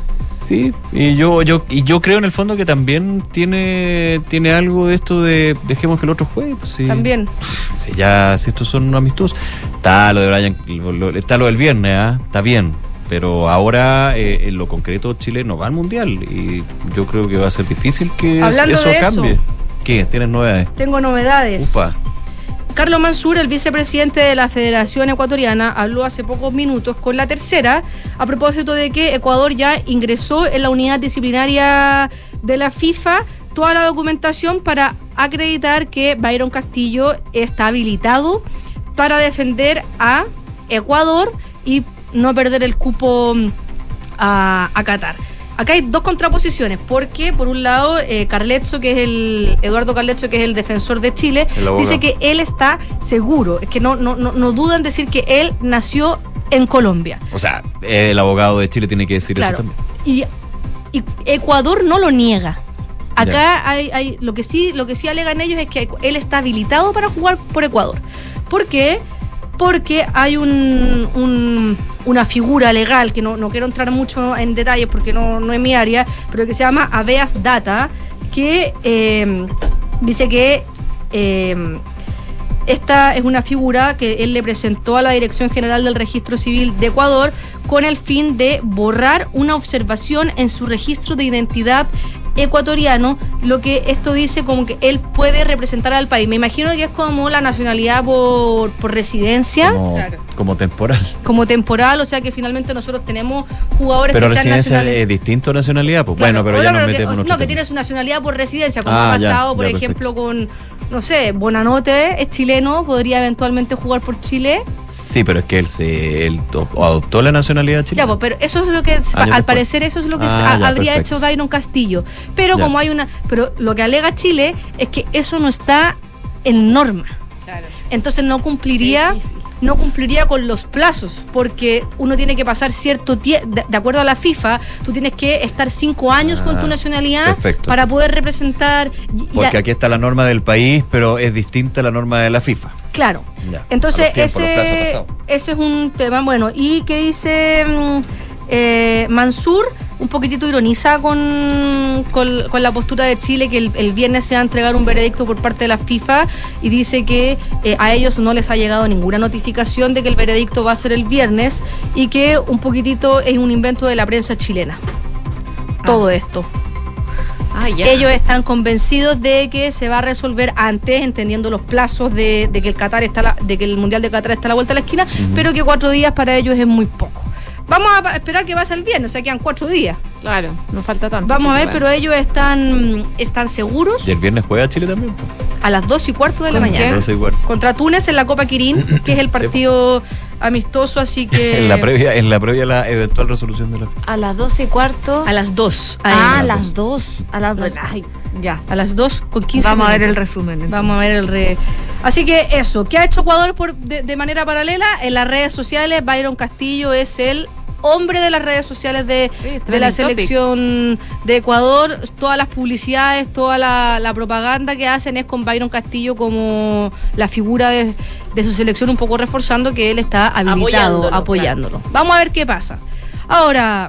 Sí, y yo, yo, y yo creo en el fondo que también tiene, tiene algo de esto de dejemos que el otro juegue. Pues, sí. También. Si ya, si estos son amistosos. Está lo de Brian, lo, lo, está lo del viernes, ¿eh? Está bien. Pero ahora, eh, en lo concreto, Chile no va al Mundial. Y yo creo que va a ser difícil que Hablando eso de cambie. Eso, ¿Qué? ¿Tienes novedades? Tengo novedades. Upa. Carlos Mansur, el vicepresidente de la Federación Ecuatoriana, habló hace pocos minutos con La Tercera a propósito de que Ecuador ya ingresó en la unidad disciplinaria de la FIFA toda la documentación para acreditar que Byron Castillo está habilitado para defender a Ecuador y no perder el cupo a, a Qatar. Acá hay dos contraposiciones, porque por un lado eh, Carletzo, que es el Eduardo Carletzo, que es el defensor de Chile, dice que él está seguro, es que no, no, no, no dudan en decir que él nació en Colombia. O sea, el abogado de Chile tiene que decir claro. eso también. Y, y Ecuador no lo niega. Acá hay, hay lo que sí, lo que sí alegan ellos es que él está habilitado para jugar por Ecuador. Porque porque hay un, un, una figura legal, que no, no quiero entrar mucho en detalles porque no, no es mi área, pero que se llama Habeas Data, que eh, dice que eh, esta es una figura que él le presentó a la Dirección General del Registro Civil de Ecuador con el fin de borrar una observación en su registro de identidad ecuatoriano, lo que esto dice como que él puede representar al país. Me imagino que es como la nacionalidad por, por residencia. Como, claro. como temporal. Como temporal, o sea que finalmente nosotros tenemos jugadores pero que sean residencia nacionales. Es distinto a nacionalidad, pues Claro, bueno, pero bueno, ya nos pero metemos que, en No, que tiene su nacionalidad por residencia, como ah, ha pasado, ya, por ya, ejemplo, perfecto. con, no sé, Bonanote es chileno, podría eventualmente jugar por Chile. Sí, pero es que él se él adoptó la nacionalidad chilena. Ya, pues, pero eso es lo que, Años al después. parecer, eso es lo que ah, ya, habría perfecto. hecho Byron Castillo. Pero ya. como hay una, pero lo que alega Chile es que eso no está en norma. Claro. Entonces no cumpliría, sí, sí, sí. no cumpliría con los plazos, porque uno tiene que pasar cierto tiempo, de, de acuerdo a la FIFA, tú tienes que estar cinco años ah, con tu nacionalidad perfecto. para poder representar. Porque aquí está la norma del país, pero es distinta a la norma de la FIFA. Claro. Ya. Entonces tiempos, ese, ese es un tema bueno. ¿Y qué dice eh, Mansur? Un poquitito ironiza con, con, con la postura de Chile, que el, el viernes se va a entregar un veredicto por parte de la FIFA, y dice que eh, a ellos no les ha llegado ninguna notificación de que el veredicto va a ser el viernes, y que un poquitito es un invento de la prensa chilena. Ah. Todo esto. Ah, yeah. Ellos están convencidos de que se va a resolver antes, entendiendo los plazos de, de que el Qatar está la, de que el Mundial de Qatar está a la vuelta de la esquina, uh-huh. pero que cuatro días para ellos es muy poco. Vamos a esperar que pase el viernes, o sea, quedan cuatro días. Claro, no falta tanto. Vamos a ver, pero ellos están, están seguros. ¿Y el viernes juega Chile también? A las dos y cuarto de la mañana. doce y cuarto. Contra Túnez en la Copa Quirín, que es el partido sí, amistoso, así que... en la previa, en la previa la eventual resolución de la FIFA. A las doce y cuarto. A las dos. Ah, a las dos. A las dos. Ay, ya. A las dos con quince Vamos minutos. a ver el resumen. Entonces. Vamos a ver el re... Así que eso, ¿qué ha hecho Ecuador por, de, de manera paralela? En las redes sociales, Byron Castillo es el hombre de las redes sociales de, sí, de la selección topic. de Ecuador. Todas las publicidades, toda la, la propaganda que hacen es con Byron Castillo como la figura de, de su selección, un poco reforzando que él está habilitado, apoyándolo. apoyándolo. Claro. Vamos a ver qué pasa. Ahora,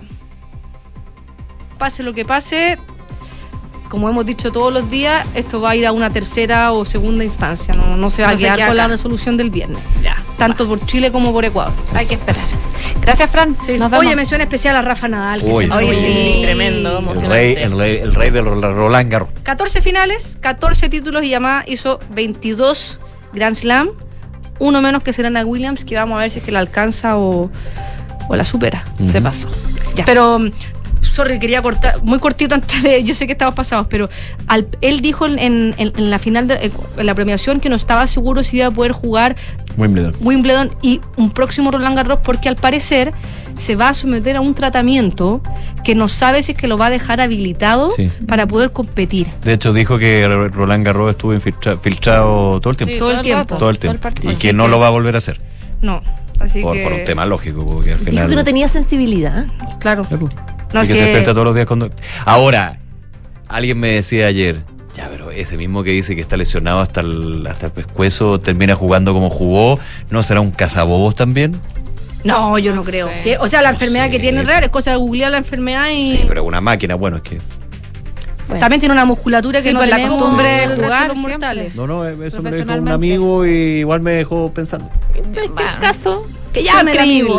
pase lo que pase, como hemos dicho todos los días, esto va a ir a una tercera o segunda instancia, no, no se va no a quedar con acá. la resolución del viernes, ya, tanto por Chile como por Ecuador. Hay que esperar. Gracias, Fran. Sí. Oye, mención especial a Rafa Nadal. Que Uy, se Oye, sí. sí, tremendo, emocionante. El rey, el rey, el rey de Roland Garros. catorce finales, catorce títulos, y además hizo veintidós Grand Slam, uno menos que Serena Williams, que vamos a ver si es que la alcanza o, o la supera. Uh-huh. Se pasó. Ya. Pero... Sorry, quería cortar, muy cortito antes de... Yo sé que estamos pasados, pero al, él dijo en, en, en la final, de, en la premiación, que no estaba seguro si iba a poder jugar Wimbledon. Wimbledon y un próximo Roland Garros, porque al parecer se va a someter a un tratamiento que no sabe si es que lo va a dejar habilitado sí. para poder competir. De hecho, dijo que Roland Garros estuvo infiltra, filtrado todo el tiempo. Sí, todo, todo el tiempo. Todo el tiempo. Todo el y así que no que... lo va a volver a hacer. No. Así por, que... por un tema lógico, porque al final... Dijo que no tenía sensibilidad. Claro. claro. No, y que si se despierta todos los días cuando... Ahora, alguien me decía ayer, ya, pero ese mismo que dice que está lesionado hasta el, hasta el pescuezo, termina jugando como jugó, ¿no será un cazabobos también? No, yo no, no creo. ¿Sí? O sea, la no enfermedad sé. que tiene real es cosa de googlear la enfermedad y... Sí, pero una máquina, bueno, es que... Bueno. También tiene una musculatura que sí, no con tenemos la costumbre de jugar los mortales. No, no, eso me dejó un amigo y igual me dejó pensando. ¿En qué bueno. caso? Que llame el amigo.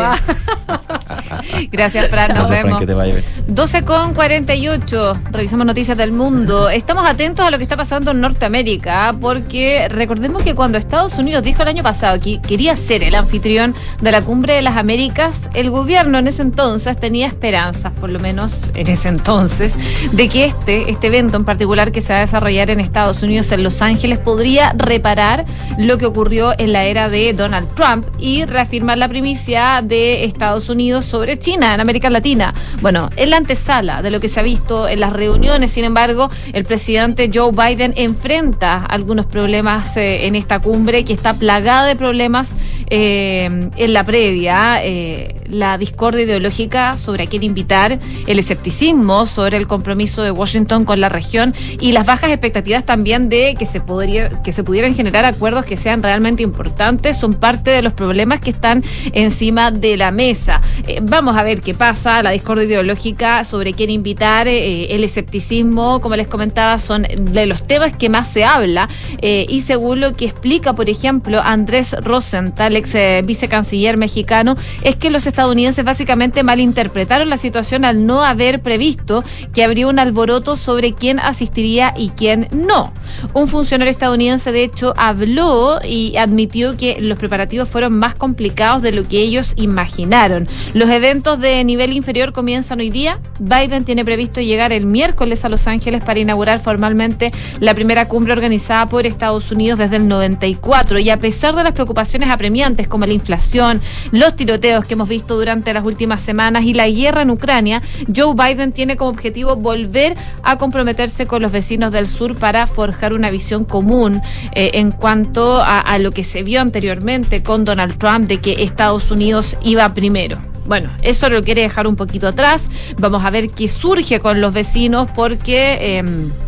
Gracias, Fran. Nos Gracias, vemos. Fran, que te vaya bien. doce con cuarenta y ocho. Revisamos noticias del mundo. Estamos atentos a lo que está pasando en Norteamérica, porque recordemos que cuando Estados Unidos dijo el año pasado que quería ser el anfitrión de la Cumbre de las Américas, el gobierno en ese entonces tenía esperanzas, por lo menos en ese entonces, de que este, este evento en particular que se va a desarrollar en Estados Unidos, en Los Ángeles, podría reparar lo que ocurrió en la era de Donald Trump y reafirmar la primicia de Estados Unidos sobre China en América Latina. Bueno, en la antesala de lo que se ha visto en las reuniones, sin embargo, el presidente Joe Biden enfrenta algunos problemas eh, en esta cumbre, que está plagada de problemas eh, en la previa, eh, la discordia ideológica sobre a quién invitar, el escepticismo sobre el compromiso de Washington con la región y las bajas expectativas también de que se podría, que se pudieran generar acuerdos que sean realmente importantes, son parte de los problemas que están encima de la mesa. Eh, vamos a ver qué pasa, la discordia ideológica sobre quién invitar, eh, el escepticismo, como les comentaba, son de los temas que más se habla, eh, y según lo que explica, por ejemplo, Andrés Rosenthal, ex eh, vicecanciller mexicano, es que los estadounidenses básicamente malinterpretaron la situación al no haber previsto que habría un alboroto sobre quién asistiría y quién no. Un funcionario estadounidense, de hecho, habló y admitió que los preparativos fueron más complicados de lo que ellos imaginaron. Los eventos de nivel inferior comienzan hoy día. Biden tiene previsto llegar el miércoles a Los Ángeles para inaugurar formalmente la primera cumbre organizada por Estados Unidos desde el noventa y cuatro. Y a pesar de las preocupaciones apremiantes como la inflación, los tiroteos que hemos visto durante las últimas semanas y la guerra en Ucrania, Joe Biden tiene como objetivo volver a comprometerse con los vecinos del sur para forjar una visión común eh, en cuanto a, a lo que se vio anteriormente con Donald Trump de que Estados Unidos iba primero. Bueno, eso lo quiere dejar un poquito atrás. Vamos a ver qué surge con los vecinos porque Eh,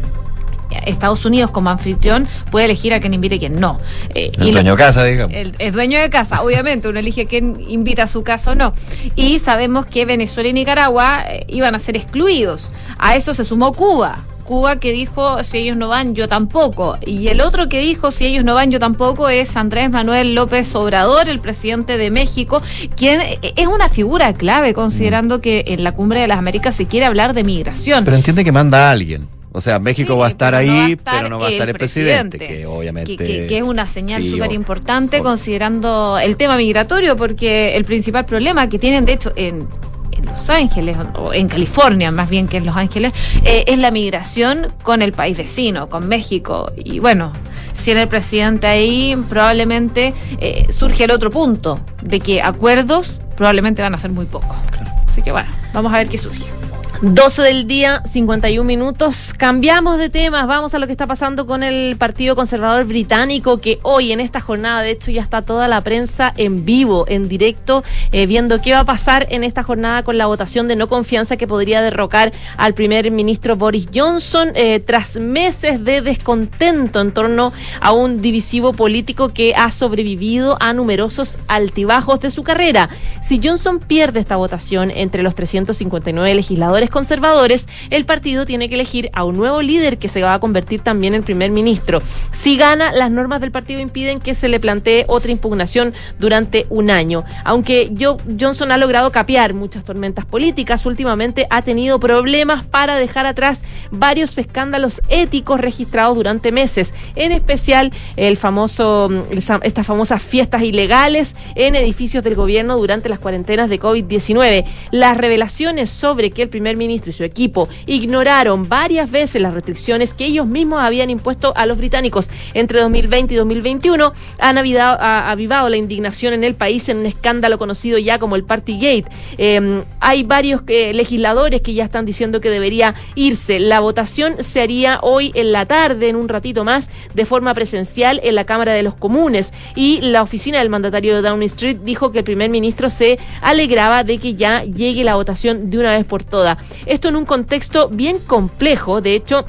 Estados Unidos como anfitrión puede elegir a quien invite y quien no. Eh, el y dueño lo, de casa, digamos. El, el dueño de casa, obviamente, uno elige quién invita a su casa o no. Y sabemos que Venezuela y Nicaragua eh, iban a ser excluidos. A eso se sumó Cuba. Cuba que dijo, si ellos no van, yo tampoco. Y el otro que dijo, si ellos no van, yo tampoco, es Andrés Manuel López Obrador, el presidente de México, quien es una figura clave, considerando que en la Cumbre de las Américas se quiere hablar de migración. Pero entiende que manda a alguien. O sea, México sí, va a estar ahí, no a estar pero no va a estar el, el presidente, presidente, que obviamente... Que, que, que es una señal sí, súper importante considerando el tema migratorio, porque el principal problema que tienen, de hecho, en... en Los Ángeles, o en California más bien que en Los Ángeles, eh, es la migración con el país vecino, con México. Y bueno, si en el presidente ahí probablemente eh, surge el otro punto, de que acuerdos probablemente van a ser muy pocos. Claro. Así que bueno, vamos a ver qué surge. doce del día, cincuenta y un minutos. Cambiamos de temas, vamos a lo que está pasando con el Partido Conservador Británico, que hoy en esta jornada, de hecho, ya está toda la prensa en vivo, en directo, eh, viendo qué va a pasar en esta jornada con la votación de no confianza que podría derrocar al primer ministro Boris Johnson, eh, tras meses de descontento en torno a un divisivo político que ha sobrevivido a numerosos altibajos de su carrera. Si Johnson pierde esta votación entre los trescientos cincuenta y nueve legisladores conservadores, el partido tiene que elegir a un nuevo líder que se va a convertir también en primer ministro. Si gana, las normas del partido impiden que se le plantee otra impugnación durante un año. Aunque Joe Johnson ha logrado capear muchas tormentas políticas, últimamente ha tenido problemas para dejar atrás varios escándalos éticos registrados durante meses, en especial el famoso, estas famosas fiestas ilegales en edificios del gobierno durante las cuarentenas de COVID diecinueve. Las revelaciones sobre que el primer ministro y su equipo ignoraron varias veces las restricciones que ellos mismos habían impuesto a los británicos entre dos mil veinte y dos mil veintiuno han avivado, ha, avivado la indignación en el país en un escándalo conocido ya como el Partygate. Eh, hay varios eh, legisladores que ya están diciendo que debería irse. La votación se haría hoy en la tarde, en un ratito más, de forma presencial en la Cámara de los Comunes, y la oficina del mandatario de Downing Street dijo que el primer ministro se alegraba de que ya llegue la votación de una vez por todas. Esto en un contexto bien complejo. De hecho,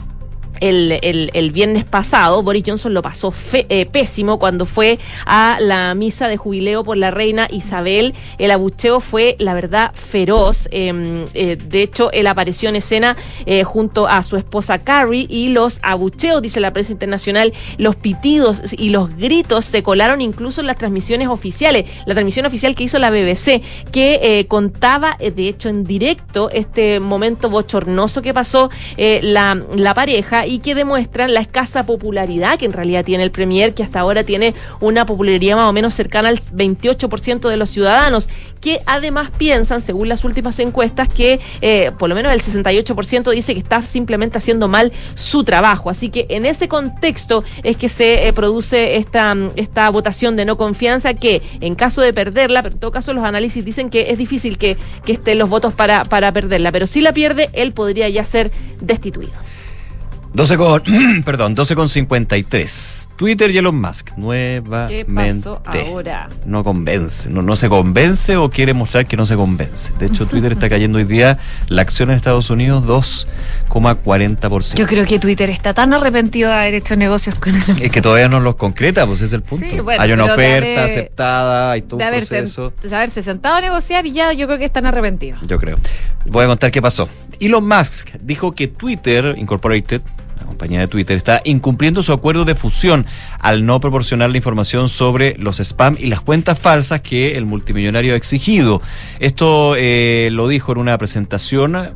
El, el, el viernes pasado Boris Johnson lo pasó fe, eh, pésimo cuando fue a la misa de jubileo por la reina Isabel. El abucheo fue, la verdad, feroz. Eh, eh, de hecho, él apareció en escena eh, junto a su esposa Carrie, y los abucheos, dice la prensa internacional, los pitidos y los gritos se colaron incluso en las transmisiones oficiales. La transmisión oficial que hizo la B B C, que eh, contaba, eh, de hecho, en directo este momento bochornoso que pasó eh, la, la pareja, y que demuestran la escasa popularidad que en realidad tiene el premier, que hasta ahora tiene una popularidad más o menos cercana al veintiocho por ciento de los ciudadanos, que además piensan, según las últimas encuestas, que eh, por lo menos el sesenta y ocho por ciento dice que está simplemente haciendo mal su trabajo. Así que en ese contexto es que se eh, produce esta, esta votación de no confianza, que en caso de perderla, pero en todo caso los análisis dicen que es difícil que, que estén los votos para, para perderla, pero si la pierde, él podría ya ser destituido. doce con, perdón, doce con cincuenta y tres. Twitter y Elon Musk, nuevamente. ¿Qué pasó ahora? No convence, no, no se convence o quiere mostrar que no se convence. De hecho, Twitter está cayendo hoy día, la acción en Estados Unidos, dos coma cuarenta por ciento. Yo creo que Twitter está tan arrepentido de haber hecho negocios con él. Es que todavía no los concreta, pues ese es el punto. Sí, bueno, hay una pero de oferta haber- aceptada, hay todo De un haberse, proceso. de haberse sentado a negociar y ya yo creo que están arrepentidos. Yo creo. Voy a contar qué pasó. Elon Musk dijo que Twitter Incorporated, la compañía de Twitter, está incumpliendo su acuerdo de fusión al no proporcionar la información sobre los spam y las cuentas falsas que el multimillonario ha exigido. Esto eh, lo dijo en una presentación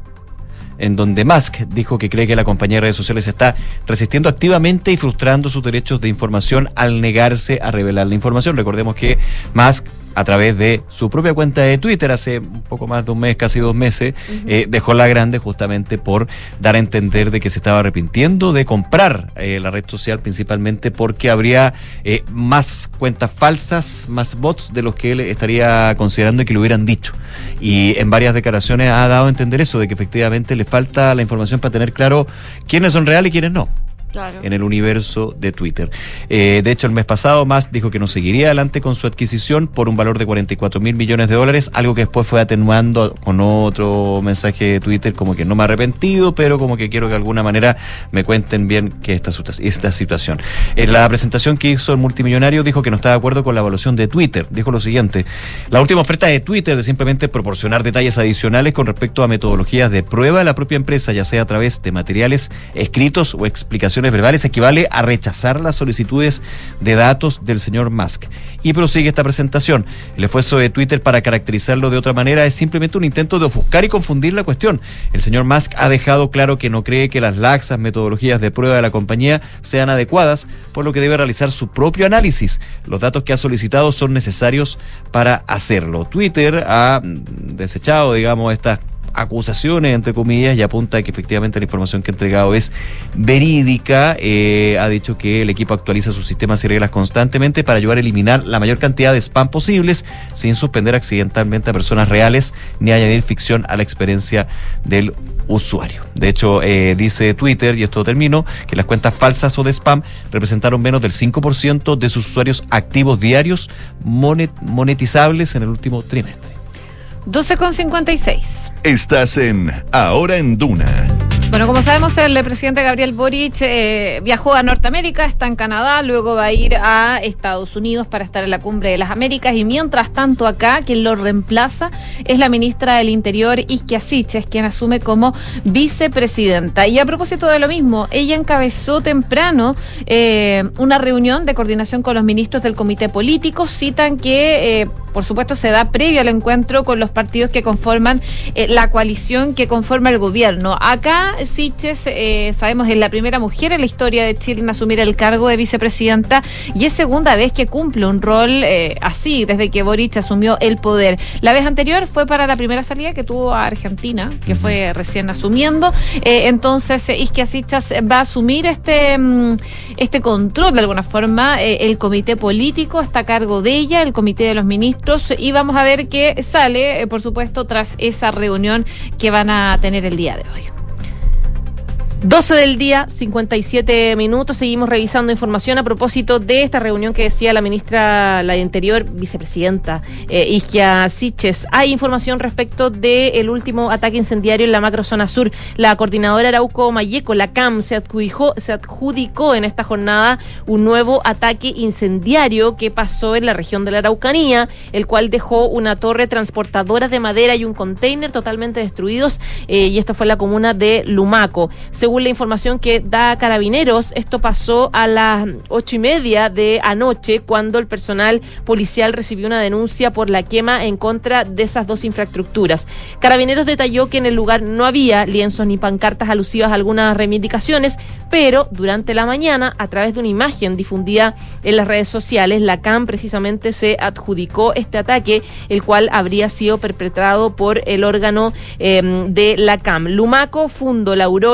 en donde Musk dijo que cree que la compañía de redes sociales está resistiendo activamente y frustrando sus derechos de información al negarse a revelar la información. Recordemos que Musk, a través de su propia cuenta de Twitter, hace un poco más de un mes, casi dos meses, uh-huh. eh, dejó la grande justamente por dar a entender de que se estaba arrepintiendo de comprar eh, la red social, principalmente porque habría eh, más cuentas falsas, más bots de los que él estaría considerando que le hubieran dicho. Y en varias declaraciones ha dado a entender eso, de que efectivamente le falta la información para tener claro quiénes son reales y quiénes no. Claro. En el universo de Twitter. Eh, de hecho, el mes pasado, Musk dijo que no seguiría adelante con su adquisición por un valor de cuarenta y cuatro mil millones de dólares, algo que después fue atenuando con otro mensaje de Twitter, como que no me he arrepentido, pero como que quiero que de alguna manera me cuenten bien que esta, esta situación. En la presentación que hizo el multimillonario, dijo que no está de acuerdo con la evaluación de Twitter. Dijo lo siguiente: la última oferta de Twitter de simplemente proporcionar detalles adicionales con respecto a metodologías de prueba de la propia empresa, ya sea a través de materiales escritos o explicaciones verbales, equivale a rechazar las solicitudes de datos del señor Musk. Y prosigue esta presentación: el esfuerzo de Twitter para caracterizarlo de otra manera es simplemente un intento de ofuscar y confundir la cuestión. El señor Musk ha dejado claro que no cree que las laxas metodologías de prueba de la compañía sean adecuadas, por lo que debe realizar su propio análisis. Los datos que ha solicitado son necesarios para hacerlo. Twitter ha desechado, digamos, estas acusaciones, entre comillas, y apunta a que efectivamente la información que ha entregado es verídica. Eh, ha dicho que el equipo actualiza sus sistemas y reglas constantemente para ayudar a eliminar la mayor cantidad de spam posibles sin suspender accidentalmente a personas reales ni añadir ficción a la experiencia del usuario. De hecho, eh, dice Twitter, y esto termino, que las cuentas falsas o de spam representaron menos del cinco por ciento de sus usuarios activos diarios monet, monetizables en el último trimestre. doce con cincuenta y seis. Estás en Ahora en Duna. Bueno, como sabemos, el presidente Gabriel Boric eh, viajó a Norteamérica, está en Canadá, luego va a ir a Estados Unidos para estar en la Cumbre de las Américas, y mientras tanto acá, quien lo reemplaza es la ministra del Interior, Isquia Siches, quien asume como vicepresidenta. Y a propósito de lo mismo, ella encabezó temprano eh, una reunión de coordinación con los ministros del Comité Político. Citan que, eh, por supuesto, se da previo al encuentro con los partidos que conforman eh, la coalición que conforma el gobierno. Acá Siches, eh, sabemos, es la primera mujer en la historia de Chile en asumir el cargo de vicepresidenta, y es segunda vez que cumple un rol eh, así desde que Boric asumió el poder. La vez anterior fue para la primera salida que tuvo a Argentina, que fue recién asumiendo. Eh, entonces, eh, Isquia Siches va a asumir este, este control de alguna forma. Eh, el comité político está a cargo de ella, el comité de los ministros, y vamos a ver qué sale, eh, por supuesto, tras esa reunión que van a tener el día de hoy. doce del día, cincuenta y siete minutos. Seguimos revisando información a propósito de esta reunión que decía la ministra la Interior, vicepresidenta eh, Isquia Siches. Hay información respecto del último ataque incendiario en la macrozona sur. La coordinadora Arauco Mayeco, la C A M, se adjudicó, se adjudicó en esta jornada un nuevo ataque incendiario que pasó en la región de la Araucanía, el cual dejó una torre transportadora de madera y un container totalmente destruidos, eh, y esto fue en la comuna de Lumaco. Según Según la información que da Carabineros, esto pasó a las ocho y media de anoche, cuando el personal policial recibió una denuncia por la quema en contra de esas dos infraestructuras. Carabineros detalló que en el lugar no había lienzos ni pancartas alusivas a algunas reivindicaciones, pero durante la mañana, a través de una imagen difundida en las redes sociales, la C A M precisamente se adjudicó este ataque, el cual habría sido perpetrado por el órgano eh, de la C A M. Lumaco, Fundo, La Aurora y Forestal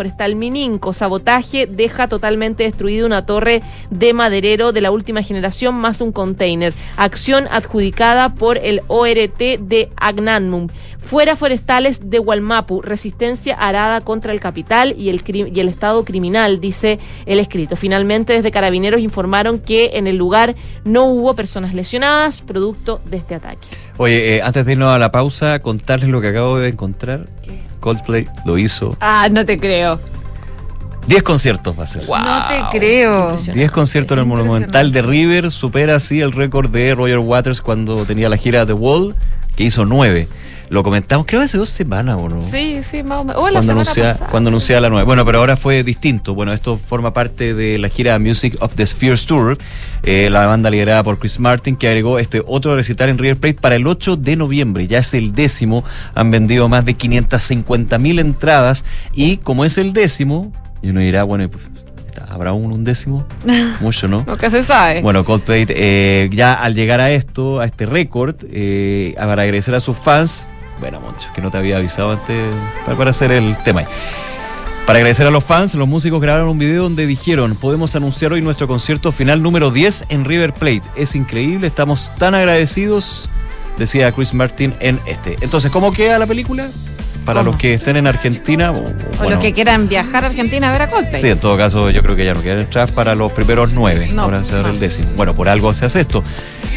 forestal Mininco. Sabotaje deja totalmente destruida una torre de maderero de la última generación más un container. Acción adjudicada por el O R T de Agnanum. Fuera forestales de Hualmapu, resistencia arada contra el capital y el, cri- y el estado criminal, dice el escrito. Finalmente, desde Carabineros informaron que en el lugar no hubo personas lesionadas producto de este ataque. Oye, eh, antes de irnos a la pausa, contarles lo que acabo de encontrar. ¿Qué? Coldplay lo hizo. Ah, no te creo. diez conciertos va a ser. Wow. No te creo. diez conciertos en el Monumental de River. Supera así el récord de Roger Waters cuando tenía la gira The Wall, que hizo nueve. Lo comentamos, creo que hace dos semanas, ¿o no? Sí, sí, más o menos. Oh, la cuando, semana anuncia, pasada. cuando anunciaba la nueva. Bueno, pero ahora fue distinto. Bueno, esto forma parte de la gira Music of the Spheres Tour, eh, la banda liderada por Chris Martin, que agregó este otro recital en River Plate para el ocho de noviembre. Ya es el décimo. Han vendido más de quinientas cincuenta mil entradas. Y como es el décimo, y uno dirá, bueno, ¿habrá un undécimo? Mucho, ¿no? Nunca se sabe. Bueno, Coldplay, eh, ya al llegar a esto, a este récord, eh, para agradecer a sus fans, bueno, Moncho, que no te había avisado antes para, para hacer el tema. Para agradecer a los fans, los músicos grabaron un video donde dijeron: podemos anunciar hoy nuestro concierto final número diez en River Plate. Es increíble, estamos tan agradecidos, decía Chris Martin en este. Entonces, ¿cómo queda la película? Para ¿Cómo? los que estén en Argentina, o, O bueno, los que quieran viajar a Argentina a ver a Coldplay. sí, en todo caso yo creo que ya no quedan entradas para los primeros nueve. No, Ahora se abre no. el décimo. Bueno, por algo se hace esto.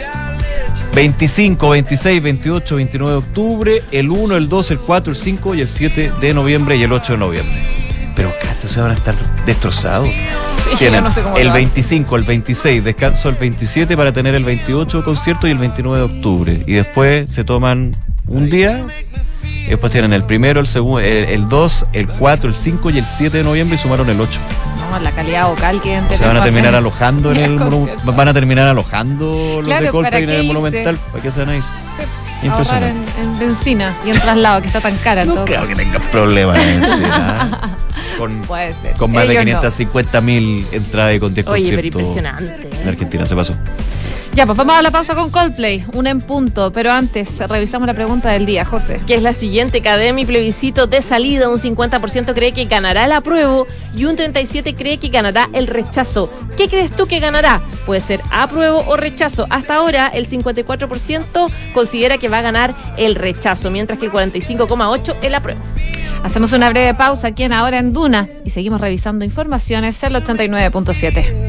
veinticinco, veintiséis, veintiocho, veintinueve de octubre, el uno, el dos, el cuatro, el cinco y el siete de noviembre y el ocho de noviembre. Pero cacho, se van a estar destrozados. Sí, Tienen yo no sé cómo el lo hacen. veinticinco, el veintiséis, descanso el veintisiete para tener el veintiocho concierto y el veintinueve de octubre. Y después se toman un día. Y después tienen el primero, el segundo, el, el dos, el cuatro, el cinco y el siete de noviembre y sumaron el ocho. No, la calidad vocal que O sea, van a terminar alojando en el monu- van a terminar alojando los Claro, de ¿para Coldplay en qué el irse? Monumental. ¿Para qué se van a ir? ahorrar Impresionante. en, en benzina y en traslado, que está tan cara. No todo. creo que tengan problemas en benzina. Con, Puede ser. con más de Ellos no. quinientas cincuenta mil entradas y con diez Oye, pero conciertos. impresionante. En Argentina se pasó. Ya, pues vamos a la pausa con Coldplay, una en punto, pero antes revisamos la pregunta del día, José. Que es la siguiente: Academy plebiscito de salida. Un cincuenta por ciento cree que ganará el apruebo y un treinta y siete por ciento cree que ganará el rechazo. ¿Qué crees tú que ganará? Puede ser apruebo o rechazo. Hasta ahora el cincuenta y cuatro por ciento considera que va a ganar el rechazo, mientras que el cuarenta y cinco coma ocho por ciento el apruebo. Hacemos una breve pausa aquí en Ahora en Duna y seguimos revisando informaciones en el ochenta y nueve punto siete.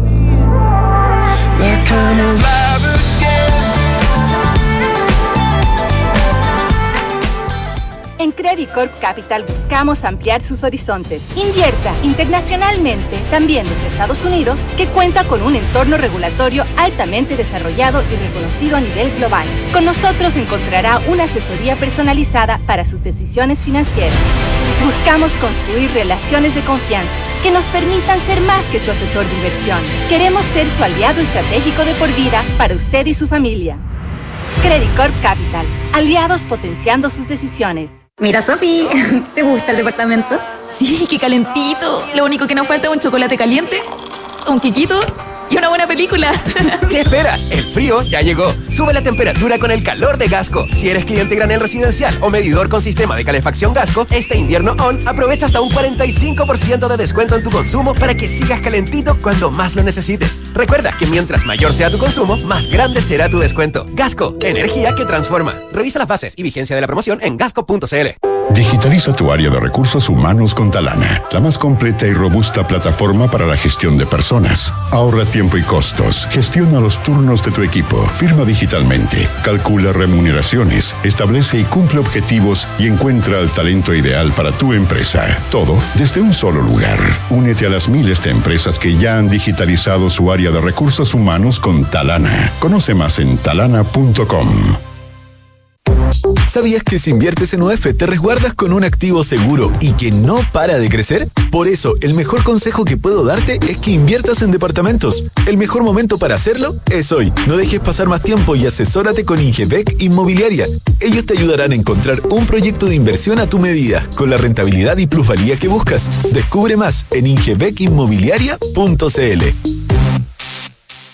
En Credit Corp Capital buscamos ampliar sus horizontes. Invierta internacionalmente, también desde Estados Unidos, que cuenta con un entorno regulatorio altamente desarrollado y reconocido a nivel global. Con nosotros encontrará una asesoría personalizada para sus decisiones financieras. Buscamos construir relaciones de confianza que nos permitan ser más que su asesor de inversión. Queremos ser su aliado estratégico de por vida para usted y su familia. Credit Corp Capital, aliados potenciando sus decisiones. Mira, Sofi, ¿te gusta el departamento? Sí, qué calentito. Lo único que nos falta es un chocolate caliente, un quiquito y una buena película. ¿Qué esperas? El frío ya llegó. Sube la temperatura con el calor de Gasco. Si eres cliente granel residencial o medidor con sistema de calefacción Gasco, este invierno on aprovecha hasta un cuarenta y cinco por ciento de descuento en tu consumo para que sigas calentito cuando más lo necesites. Recuerda que mientras mayor sea tu consumo, más grande será tu descuento. Gasco, energía que transforma. Revisa las bases y vigencia de la promoción en gasco punto c l. Digitaliza tu área de recursos humanos con Talana, la más completa y robusta plataforma para la gestión de personas. Ahorra tiempo y costos, gestiona los turnos de tu equipo, firma digitalmente, calcula remuneraciones, establece y cumple objetivos y encuentra el talento ideal para tu empresa. Todo desde un solo lugar. Únete a las miles de empresas que ya han digitalizado su área de recursos humanos con Talana. Conoce más en talana punto com. ¿Sabías que si inviertes en U E F te resguardas con un activo seguro y que no para de crecer? Por eso, el mejor consejo que puedo darte es que inviertas en departamentos. El mejor momento para hacerlo es hoy. No dejes pasar más tiempo y asesórate con Ingebec Inmobiliaria. Ellos te ayudarán a encontrar un proyecto de inversión a tu medida, con la rentabilidad y plusvalía que buscas. Descubre más en ingebec inmobiliaria punto c l.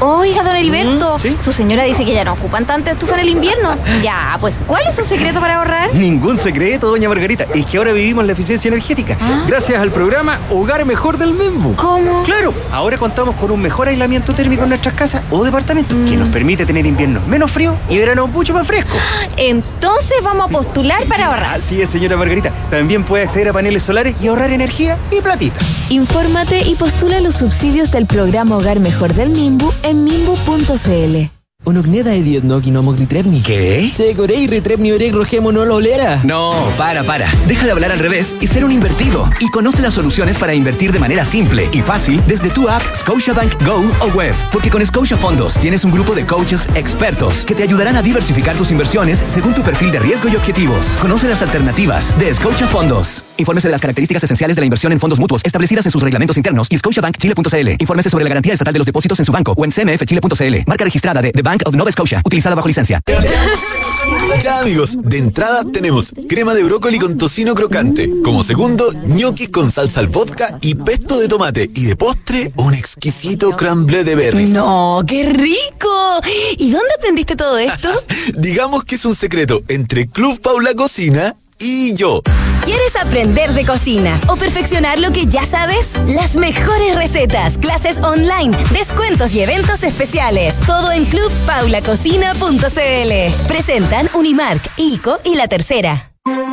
Oiga, don Heriberto, ¿Mm? ¿Sí? su señora dice que ya no ocupan tanta estufa en el invierno. Ya, pues, ¿cuál es su secreto para ahorrar? Ningún secreto, doña Margarita. Es que ahora vivimos la eficiencia energética. ¿Ah? Gracias al programa Hogar Mejor del Membu. ¿Cómo? Claro, ahora contamos con un mejor aislamiento térmico en nuestras casas o departamentos, mm. que nos permite tener inviernos menos frío y veranos mucho más frescos. Entonces vamos a postular para ahorrar. Así es, señora Margarita. También puede acceder a paneles solares y ahorrar energía y platita. Infórmate y postula los subsidios del programa Hogar Mejor del Mimbu en mimbu punto c l. Onogneda edietnog inomoglitrepni. ¿Qué? Segorei retrepni oreg rogemonololera. No, para, para. Deja de hablar al revés y ser un invertido. Y conoce las soluciones para invertir de manera simple y fácil desde tu app Scotiabank Go o web. Porque con Scotia Fondos tienes un grupo de coaches expertos que te ayudarán a diversificar tus inversiones según tu perfil de riesgo y objetivos. Conoce las alternativas de Scotia Fondos. Infórmese de las características esenciales de la inversión en fondos mutuos establecidas en sus reglamentos internos y scotiabank chile punto c l. Infórmese sobre la garantía estatal de los depósitos en su banco o en c m f chile punto c l. Marca registrada de The Bank of Nova Scotia, utilizada bajo licencia. Ya, amigos, de entrada tenemos crema de brócoli con tocino crocante. Como segundo, ñoquis con salsa al vodka y pesto de tomate. Y de postre, un exquisito crumble de berries. ¡No, qué rico! ¿Y dónde aprendiste todo esto? Digamos que es un secreto entre Club Paula Cocina y yo. ¿Quieres aprender de cocina o perfeccionar lo que ya sabes? Las mejores recetas, clases online, descuentos y eventos especiales. Todo en club paula cocina punto c l. Presentan Unimark, Ilco y La Tercera.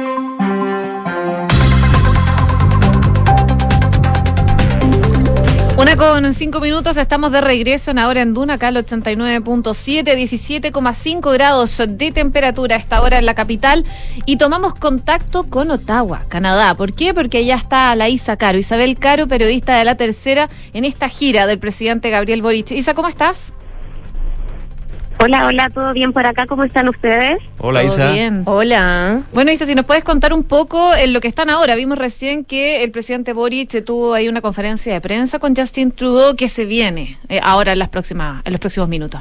Una con cinco minutos, estamos de regreso en Ahora en Duna, acá al ochenta y nueve punto siete, diecisiete coma cinco grados de temperatura a esta hora en la capital, y tomamos contacto con Ottawa, Canadá. ¿Por qué? Porque allá está la Isa Caro, Isabel Caro, periodista de La Tercera, en esta gira del presidente Gabriel Boric. Isa, ¿cómo estás? Hola, hola, ¿todo bien por acá? ¿Cómo están ustedes? Hola, ¿Todo Isa. bien? Hola. Bueno, Isa, si nos puedes contar un poco en lo que están ahora. Vimos recién que el presidente Boric tuvo ahí una conferencia de prensa con Justin Trudeau que se viene eh, ahora en las próximas, en los próximos minutos.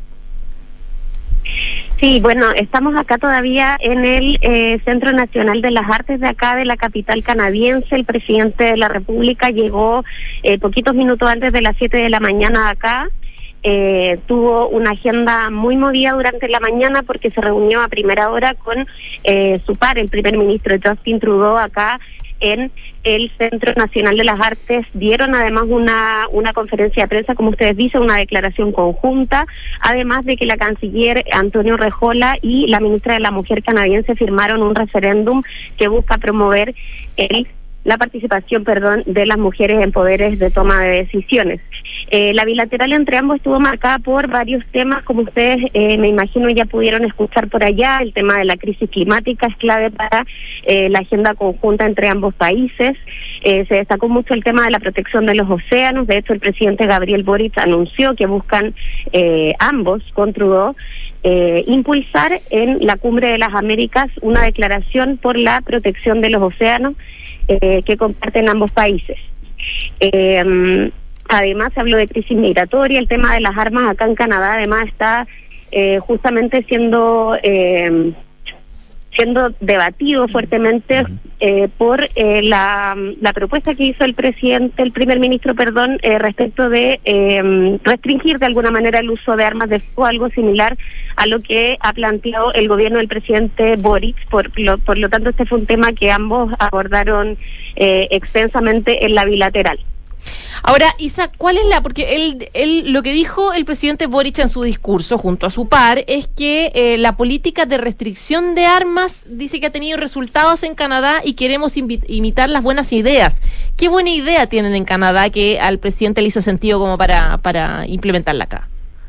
Sí, bueno, estamos acá todavía en el eh, Centro Nacional de las Artes de acá, de la capital canadiense. El presidente de la República llegó eh, poquitos minutos antes de las siete de la mañana acá. Eh, tuvo una agenda muy movida durante la mañana porque se reunió a primera hora con eh, su par, el primer ministro Justin Trudeau, acá en el Centro Nacional de las Artes. Dieron además una, una conferencia de prensa, como ustedes dicen, una declaración conjunta, además de que la canciller Antonio Rejola y la ministra de la Mujer canadiense firmaron un referéndum que busca promover el la participación, perdón, de las mujeres en poderes de toma de decisiones. Eh, la bilateral entre ambos estuvo marcada por varios temas, como ustedes eh, me imagino ya pudieron escuchar por allá. El tema de la crisis climática es clave para eh, la agenda conjunta entre ambos países. Eh, se destacó mucho el tema de la protección de los océanos. De hecho, el presidente Gabriel Boric anunció que buscan eh, ambos, con Trudeau, Eh, impulsar en la Cumbre de las Américas una declaración por la protección de los océanos eh, que comparten ambos países. Eh, además se habló de crisis migratoria. El tema de las armas acá en Canadá además está eh, justamente siendo eh, siendo debatido fuertemente eh, por eh, la, la propuesta que hizo el presidente, el primer ministro, perdón, eh, respecto de eh, restringir de alguna manera el uso de armas de fuego, algo similar a lo que ha planteado el gobierno del presidente Boric. Por lo, por lo tanto, este fue un tema que ambos abordaron eh, extensamente en la bilateral. Ahora, Isa, ¿cuál es la...? Porque él, él, lo que dijo el presidente Boric en su discurso junto a su par es que eh, la política de restricción de armas dice que ha tenido resultados en Canadá y queremos invi- imitar las buenas ideas. ¿Qué buena idea tienen en Canadá que al presidente le hizo sentido como para, para implementarla acá?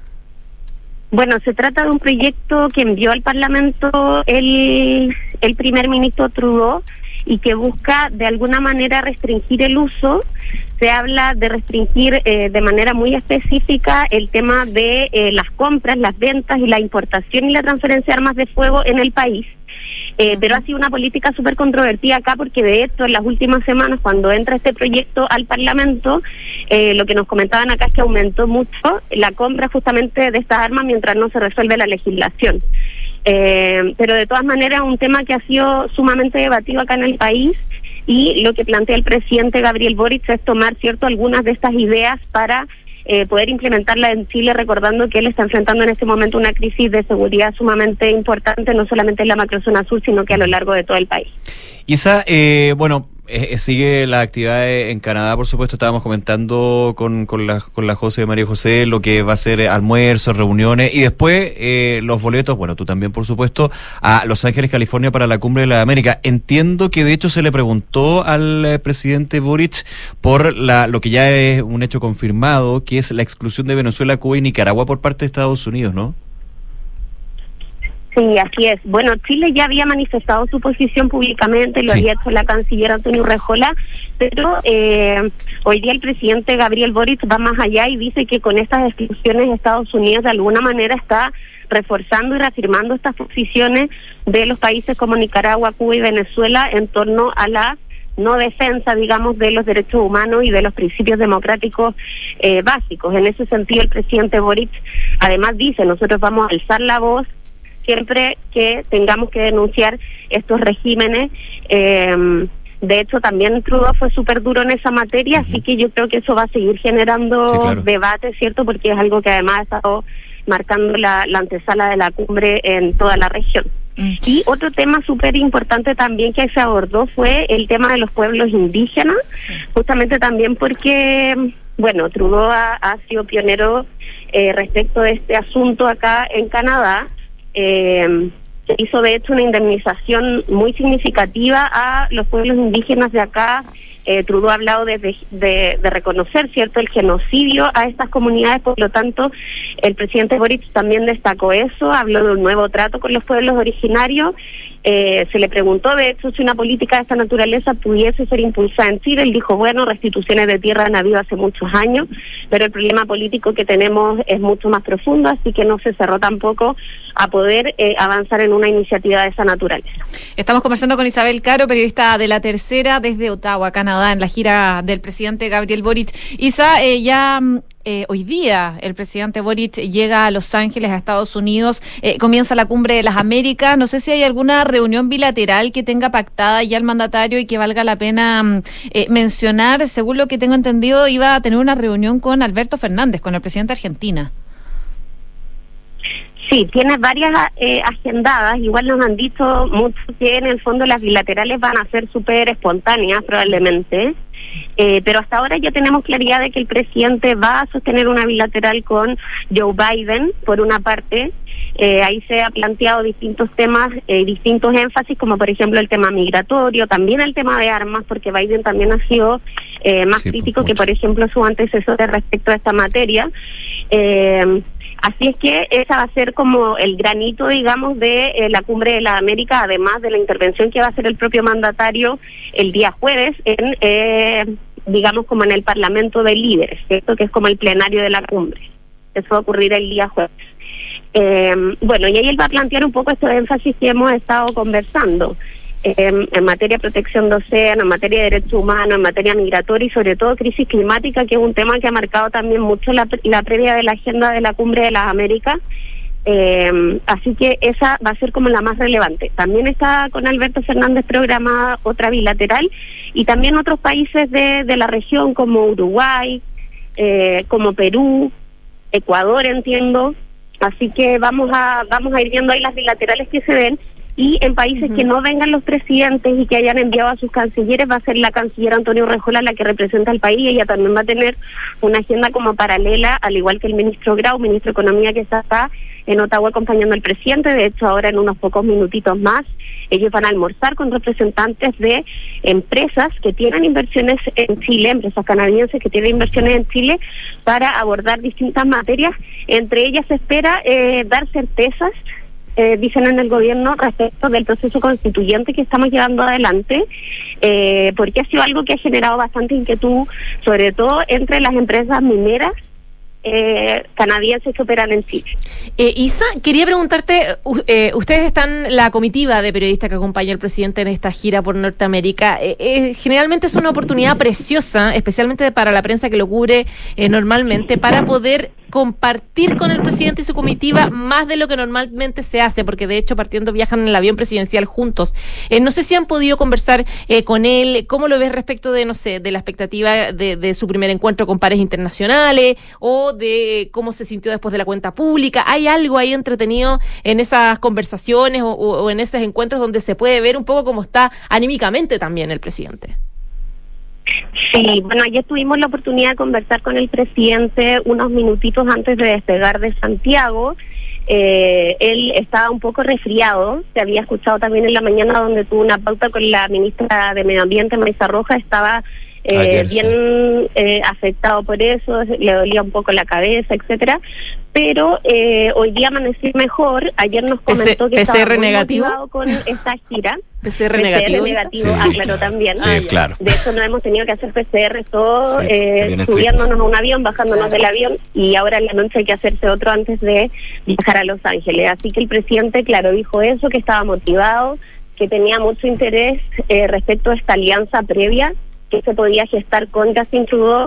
Bueno, se trata de un proyecto que envió al Parlamento el, el primer ministro Trudeau y que busca de alguna manera restringir el uso. Se habla de restringir eh, de manera muy específica el tema de eh, las compras, las ventas y la importación y la transferencia de armas de fuego en el país. Eh, pero ha sido una política súper controvertida acá porque de hecho en las últimas semanas, cuando entra este proyecto al Parlamento, eh, lo que nos comentaban acá es que aumentó mucho la compra justamente de estas armas mientras no se resuelve la legislación. Eh, pero de todas maneras un tema que ha sido sumamente debatido acá en el país, y lo que plantea el presidente Gabriel Boric es tomar cierto algunas de estas ideas para eh, poder implementarla en Chile, recordando que él está enfrentando en este momento una crisis de seguridad sumamente importante, no solamente en la macrozona sur, sino que a lo largo de todo el país. Isa, eh, bueno, eh, sigue la actividad en Canadá, por supuesto. Estábamos comentando con, con la con la José, María José, lo que va a ser almuerzos, reuniones y después eh, los boletos, bueno, tú también, por supuesto, a Los Ángeles, California para la Cumbre de la América. Entiendo que de hecho se le preguntó al eh, presidente Boric por la lo que ya es un hecho confirmado, que es la exclusión de Venezuela, Cuba y Nicaragua por parte de Estados Unidos, ¿no? Sí, así es. Bueno, Chile ya había manifestado su posición públicamente, lo sí. había hecho la canciller Antonio Urrejola, pero eh, hoy día el presidente Gabriel Boric va más allá y dice que con estas exclusiones Estados Unidos de alguna manera está reforzando y reafirmando estas posiciones de los países como Nicaragua, Cuba y Venezuela en torno a la no defensa, digamos, de los derechos humanos y de los principios democráticos eh, básicos. En ese sentido, el presidente Boric además dice, nosotros vamos a alzar la voz siempre que tengamos que denunciar estos regímenes. Eh, de hecho, también Trudeau fue súper duro en esa materia, uh-huh. así que yo creo que eso va a seguir generando sí, claro. debate, ¿cierto? Porque es algo que además ha estado marcando la, la antesala de la cumbre en toda la región. Uh-huh. Y otro tema súper importante también que se abordó fue el tema de los pueblos indígenas, uh-huh. justamente también porque, bueno, Trudeau ha, ha sido pionero eh, respecto de este asunto acá en Canadá. Eh, se hizo de hecho una indemnización muy significativa a los pueblos indígenas de acá. eh, Trudeau ha hablado de, de, de, de reconocer, cierto, el genocidio a estas comunidades, por lo tanto el presidente Boric también destacó eso, habló de un nuevo trato con los pueblos originarios. Eh, se le preguntó de hecho si una política de esta naturaleza pudiese ser impulsada en Chile. Él dijo, bueno, restituciones de tierra han habido hace muchos años, pero el problema político que tenemos es mucho más profundo, así que no se cerró tampoco a poder eh, avanzar en una iniciativa de esa naturaleza. Estamos conversando con Isabel Caro, periodista de La Tercera, desde Ottawa, Canadá, en la gira del presidente Gabriel Boric. Isa, eh, ya... Eh, hoy día el presidente Boric llega a Los Ángeles, a Estados Unidos, eh, comienza la Cumbre de las Américas. No sé si hay alguna reunión bilateral que tenga pactada ya el mandatario y que valga la pena eh, mencionar. Según lo que tengo entendido, iba a tener una reunión con Alberto Fernández, con el presidente de Argentina. Sí, tiene varias eh, agendadas. Igual nos han dicho mucho que en el fondo las bilaterales van a ser súper espontáneas probablemente. Eh, pero hasta ahora ya tenemos claridad de que el presidente va a sostener una bilateral con Joe Biden, por una parte. Eh, ahí se ha planteado distintos temas, eh, distintos énfasis, como por ejemplo el tema migratorio, también el tema de armas, porque Biden también ha sido eh, más sí, crítico pues, que, por ejemplo, su antecesor respecto a esta materia. Eh, Así es que esa va a ser como el granito, digamos, de eh, la Cumbre de la América, además de la intervención que va a hacer el propio mandatario el día jueves en, eh, digamos, como en el Parlamento de Líderes, ¿cierto? Que es como el plenario de la cumbre. Eso va a ocurrir el día jueves. Eh, bueno, y ahí él va a plantear un poco estos énfasis que hemos estado conversando. Eh, en materia de protección de océano, en materia de derechos humanos, en materia migratoria y sobre todo crisis climática, que es un tema que ha marcado también mucho la, la previa de la agenda de la Cumbre de las Américas. Eh, así que esa va a ser como la más relevante. También está con Alberto Fernández programada otra bilateral y también otros países de, de la región como Uruguay, eh, como Perú, Ecuador, entiendo. Así que vamos a vamos a ir viendo ahí las bilaterales que se ven. Y en países uh-huh. que no vengan los presidentes y que hayan enviado a sus cancilleres, va a ser la canciller Antonio Urrejola la que representa al país. Ella también va a tener una agenda como paralela, al igual que el ministro Grau, ministro de Economía, que está acá en Ottawa acompañando al presidente. De hecho, ahora en unos pocos minutitos más, ellos van a almorzar con representantes de empresas que tienen inversiones en Chile, empresas canadienses que tienen inversiones en Chile, para abordar distintas materias. Entre ellas se espera eh, dar certezas, Eh, dicen en el gobierno, respecto del proceso constituyente que estamos llevando adelante, eh, porque ha sido algo que ha generado bastante inquietud, sobre todo entre las empresas mineras eh, canadienses que operan en Chile. Eh, Isa, quería preguntarte, uh, eh, ustedes están, la comitiva de periodistas que acompaña al presidente en esta gira por Norteamérica, eh, eh, generalmente es una oportunidad preciosa, especialmente para la prensa que lo cubre eh, normalmente, para poder compartir con el presidente y su comitiva más de lo que normalmente se hace, porque de hecho partiendo viajan en el avión presidencial juntos. Eh, no sé si han podido conversar eh, con él, ¿cómo lo ves respecto de, no sé, de la expectativa de, de su primer encuentro con pares internacionales o de cómo se sintió después de la cuenta pública? ¿Hay algo ahí entretenido en esas conversaciones o, o, o en esos encuentros donde se puede ver un poco cómo está anímicamente también el presidente? Sí, bueno, ayer tuvimos la oportunidad de conversar con el presidente unos minutitos antes de despegar de Santiago. Eh, él estaba un poco resfriado, se había escuchado también en la mañana donde tuvo una pauta con la ministra de Medio Ambiente, Maisa Roja, estaba eh, Ayer, bien sí. eh, afectado por eso, le dolía un poco la cabeza, etcétera. Pero eh, hoy día amaneció mejor. Ayer nos comentó que estaba muy negativo motivado con esta gira. P C R negativo. P C R negativo, sí. aclaró también. Sí, ah, claro. De hecho, no hemos tenido que hacer P C R todo, sí, eh, subiéndonos a un avión, bajándonos del avión, y ahora en la noche hay que hacerse otro antes de viajar a Los Ángeles. Así que el presidente, claro, dijo eso, que estaba motivado, que tenía mucho interés eh, respecto a esta alianza previa que se podía gestar con Justin Trudeau,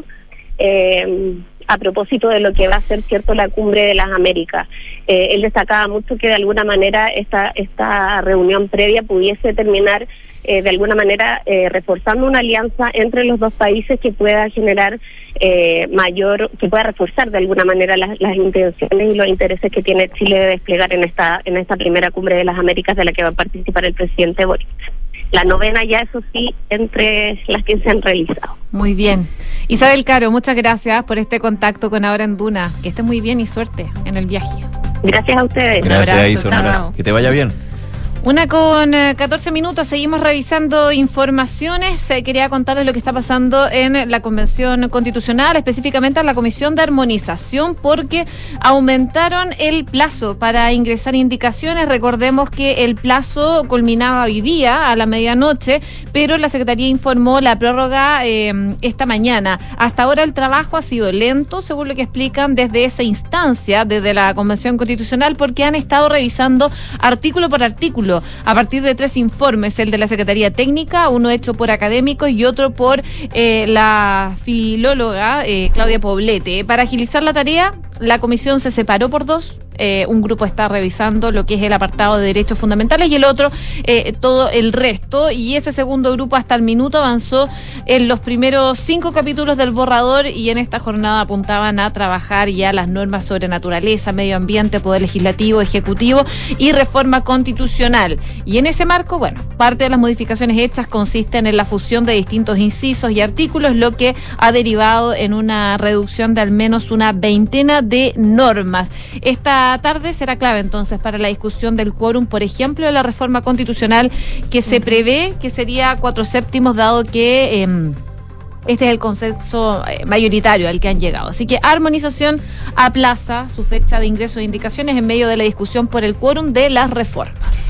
eh, a propósito de lo que va a ser, cierto, la Cumbre de las Américas. Eh, él destacaba mucho que de alguna manera esta esta reunión previa pudiese terminar eh, de alguna manera eh, reforzando una alianza entre los dos países que pueda generar eh, mayor, que pueda reforzar de alguna manera las, las intenciones y los intereses que tiene Chile de desplegar en esta en esta primera Cumbre de las Américas de la que va a participar el presidente Boric. La novena ya, eso sí, entre las que se han realizado. Muy bien. Isabel Caro, muchas gracias por este contacto con Ahora en Duna. Que esté muy bien y suerte en el viaje. Gracias a ustedes. Gracias, Isa, un abrazo. Que te vaya bien. Una con eh, catorce minutos, seguimos revisando informaciones. Eh, quería contarles lo que está pasando en la Convención Constitucional, específicamente en la Comisión de Armonización, porque aumentaron el plazo para ingresar indicaciones. Recordemos que el plazo culminaba hoy día a la medianoche, pero la Secretaría informó la prórroga eh, esta mañana. Hasta ahora el trabajo ha sido lento, según lo que explican desde esa instancia, desde la Convención Constitucional, porque han estado revisando artículo por artículo a partir de tres informes, el de la Secretaría Técnica, uno hecho por académicos y otro por eh, la filóloga eh, Claudia Poblete. Para agilizar la tarea, la comisión se separó por dos. Eh, un grupo está revisando lo que es el apartado de derechos fundamentales y el otro eh, todo el resto, y ese segundo grupo hasta el minuto avanzó en los primeros cinco capítulos del borrador, y en esta jornada apuntaban a trabajar ya las normas sobre naturaleza, medio ambiente, poder legislativo, ejecutivo y reforma constitucional. Y en ese marco, bueno, parte de las modificaciones hechas consisten en la fusión de distintos incisos y artículos, lo que ha derivado en una reducción de al menos una veintena de normas. Esta tarde será clave entonces para la discusión del quórum, por ejemplo, de la reforma constitucional, que se prevé que sería cuatro séptimos, dado que eh, este es el consenso mayoritario al que han llegado. Así que Armonización aplaza su fecha de ingreso de indicaciones en medio de la discusión por el quórum de las reformas.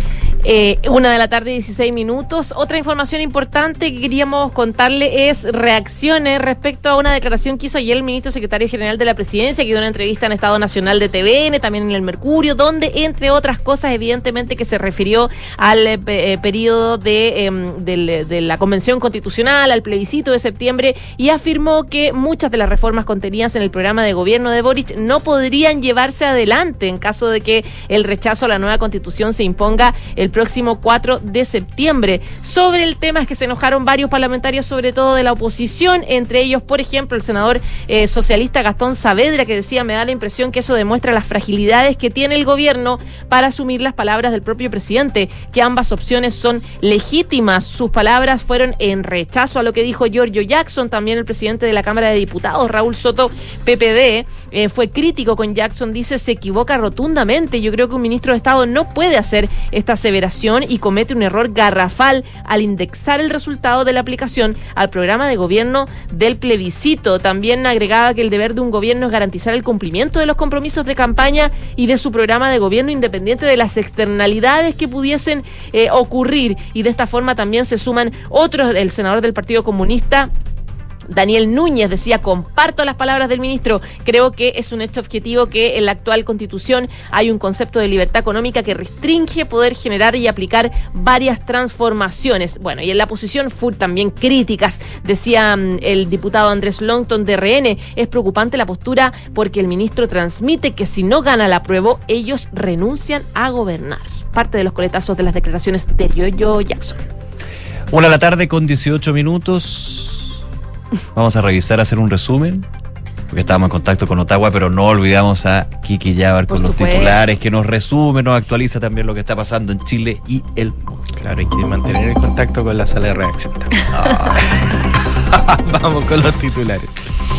Eh, una de la tarde, dieciséis minutos. Otra información importante que queríamos contarle es reacciones respecto a una declaración que hizo ayer el ministro secretario general de la Presidencia, que dio una entrevista en Estado Nacional de T V N, también en el Mercurio, donde, entre otras cosas, evidentemente que se refirió al eh, eh, periodo de, eh, de, de la Convención Constitucional, al plebiscito de septiembre, y afirmó que muchas de las reformas contenidas en el programa de gobierno de Boric no podrían llevarse adelante en caso de que el rechazo a la nueva Constitución se imponga el próximo cuatro de septiembre. Sobre el tema es que se enojaron varios parlamentarios, sobre todo de la oposición, entre ellos, por ejemplo, el senador eh, socialista Gastón Saavedra, que decía: me da la impresión que eso demuestra las fragilidades que tiene el gobierno para asumir las palabras del propio presidente, que ambas opciones son legítimas. Sus palabras fueron en rechazo a lo que dijo Giorgio Jackson. También el presidente de la Cámara de Diputados, Raúl Soto, P P D, eh, fue crítico con Jackson, dice: se equivoca rotundamente. Yo creo que un ministro de Estado no puede hacer esta aseveración y comete un error garrafal al indexar el resultado de la aplicación al programa de gobierno del plebiscito. También agregaba que el deber de un gobierno es garantizar el cumplimiento de los compromisos de campaña y de su programa de gobierno, independiente de las externalidades que pudiesen eh, ocurrir. Y de esta forma también se suman otros, el senador del Partido Comunista, Daniel Núñez decía, comparto las palabras del ministro, creo que es un hecho objetivo que en la actual Constitución hay un concepto de libertad económica que restringe poder generar y aplicar varias transformaciones. Bueno, y en la posición F U R también críticas, decía um, el diputado Andrés Longton de R N, es preocupante la postura porque el ministro transmite que si no gana la apruebo, ellos renuncian a gobernar. Parte de los coletazos de las declaraciones de Yoyo Jackson. Una de la tarde con dieciocho minutos. Vamos a revisar, hacer un resumen, porque estábamos en contacto con Ottawa, pero no olvidamos a Kiki Yabar con los titulares, que nos resume, nos actualiza también lo que está pasando en Chile y el mundo. Claro, hay que mantener el contacto con la sala de redacción también. Vamos con los titulares.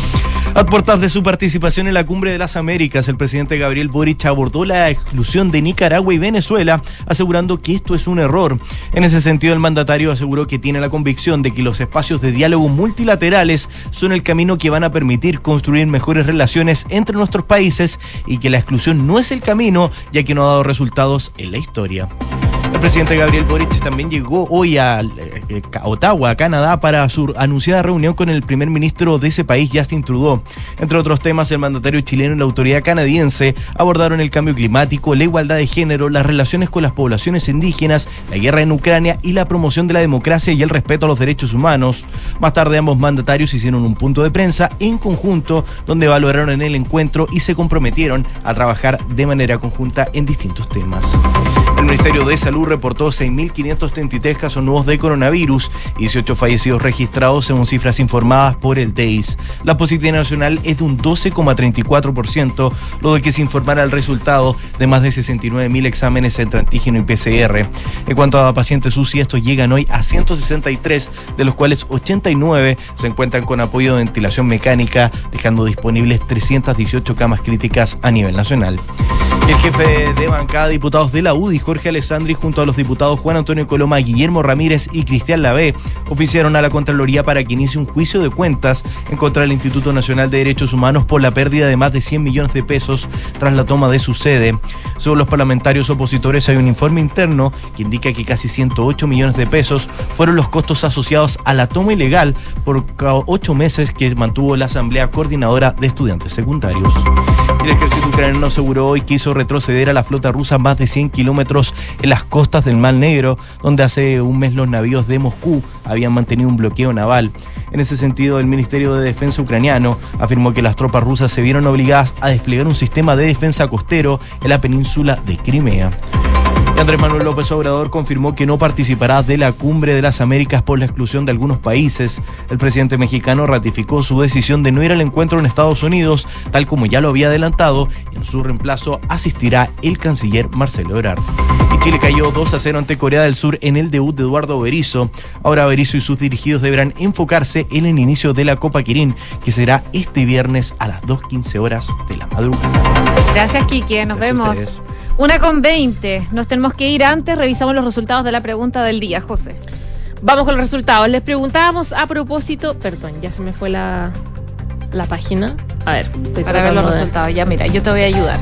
A puertas de su participación en la Cumbre de las Américas, el presidente Gabriel Boric abordó la exclusión de Nicaragua y Venezuela, asegurando que esto es un error. En ese sentido, el mandatario aseguró que tiene la convicción de que los espacios de diálogo multilaterales son el camino que van a permitir construir mejores relaciones entre nuestros países y que la exclusión no es el camino, ya que no ha dado resultados en la historia. El presidente Gabriel Boric también llegó hoy a Ottawa, Canadá, para su anunciada reunión con el primer ministro de ese país, Justin Trudeau. Entre otros temas, el mandatario chileno y la autoridad canadiense abordaron el cambio climático, la igualdad de género, las relaciones con las poblaciones indígenas, la guerra en Ucrania y la promoción de la democracia y el respeto a los derechos humanos. Más tarde, ambos mandatarios hicieron un punto de prensa en conjunto, donde valoraron en el encuentro y se comprometieron a trabajar de manera conjunta en distintos temas. El Ministerio de Salud reportó seis mil quinientos treinta y tres casos nuevos de coronavirus y dieciocho fallecidos registrados según cifras informadas por el D E I S. La positividad nacional es de un doce coma treinta y cuatro por ciento, luego de que se informara el resultado de más de sesenta y nueve mil exámenes entre antígeno y P C R. En cuanto a pacientes U C I, estos llegan hoy a ciento sesenta y tres, de los cuales ochenta y nueve se encuentran con apoyo de ventilación mecánica, dejando disponibles trescientas dieciocho camas críticas a nivel nacional. El jefe de bancada de diputados de la U D I, Jorge Alessandri, junto a los diputados Juan Antonio Coloma, Guillermo Ramírez y Cristian Lavé, oficiaron a la Contraloría para que inicie un juicio de cuentas en contra del Instituto Nacional de Derechos Humanos por la pérdida de más de cien millones de pesos tras la toma de su sede. Según los parlamentarios opositores, hay un informe interno que indica que casi ciento ocho millones de pesos fueron los costos asociados a la toma ilegal por ocho meses que mantuvo la Asamblea Coordinadora de Estudiantes Secundarios. El ejército ucraniano aseguró hoy que hizo retroceder a la flota rusa más de cien kilómetros en las costas del Mar Negro, donde hace un mes los navíos de Moscú habían mantenido un bloqueo naval. En ese sentido, el Ministerio de Defensa ucraniano afirmó que las tropas rusas se vieron obligadas a desplegar un sistema de defensa costero en la península de Crimea. Andrés Manuel López Obrador confirmó que no participará de la Cumbre de las Américas por la exclusión de algunos países. El presidente mexicano ratificó su decisión de no ir al encuentro en Estados Unidos, tal como ya lo había adelantado. En su reemplazo asistirá el canciller Marcelo Ebrard. Y Chile cayó dos a cero ante Corea del Sur en el debut de Eduardo Berizzo. Ahora Berizzo y sus dirigidos deberán enfocarse en el inicio de la Copa Quirín, que será este viernes a las dos quince horas de la madrugada. Gracias, Kike. Nos Gracias vemos. Una con veinte. Nos tenemos que ir antes. Revisamos los resultados de la pregunta del día, José. Vamos con los resultados. Les preguntábamos a propósito... Perdón, ya se me fue la, la página. A ver. Para ver los de... resultados. Ya, mira, yo te voy a ayudar.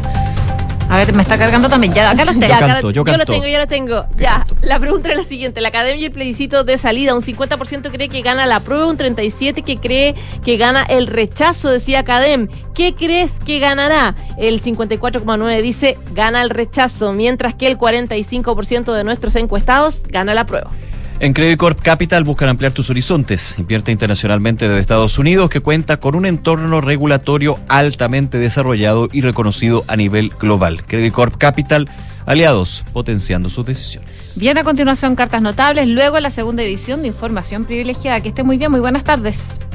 A ver, me está cargando también. Ya, acá los tengo. Yo canto, yo, yo lo tengo, yo lo tengo. Ya, canto. La pregunta es la siguiente. La academia y el plebiscito de salida. Un cincuenta por ciento cree que gana la prueba, un treinta y siete por ciento que cree que gana el rechazo, decía Academ. ¿Qué crees que ganará? El cincuenta y cuatro coma nueve por ciento dice gana el rechazo, mientras que el cuarenta y cinco por ciento de nuestros encuestados gana la prueba. En Credit Corp Capital buscan ampliar tus horizontes. Invierte internacionalmente desde Estados Unidos, que cuenta con un entorno regulatorio altamente desarrollado y reconocido a nivel global. Credit Corp Capital, aliados potenciando sus decisiones. Bien, a continuación cartas notables, luego la segunda edición de Información Privilegiada. Que esté muy bien, muy buenas tardes.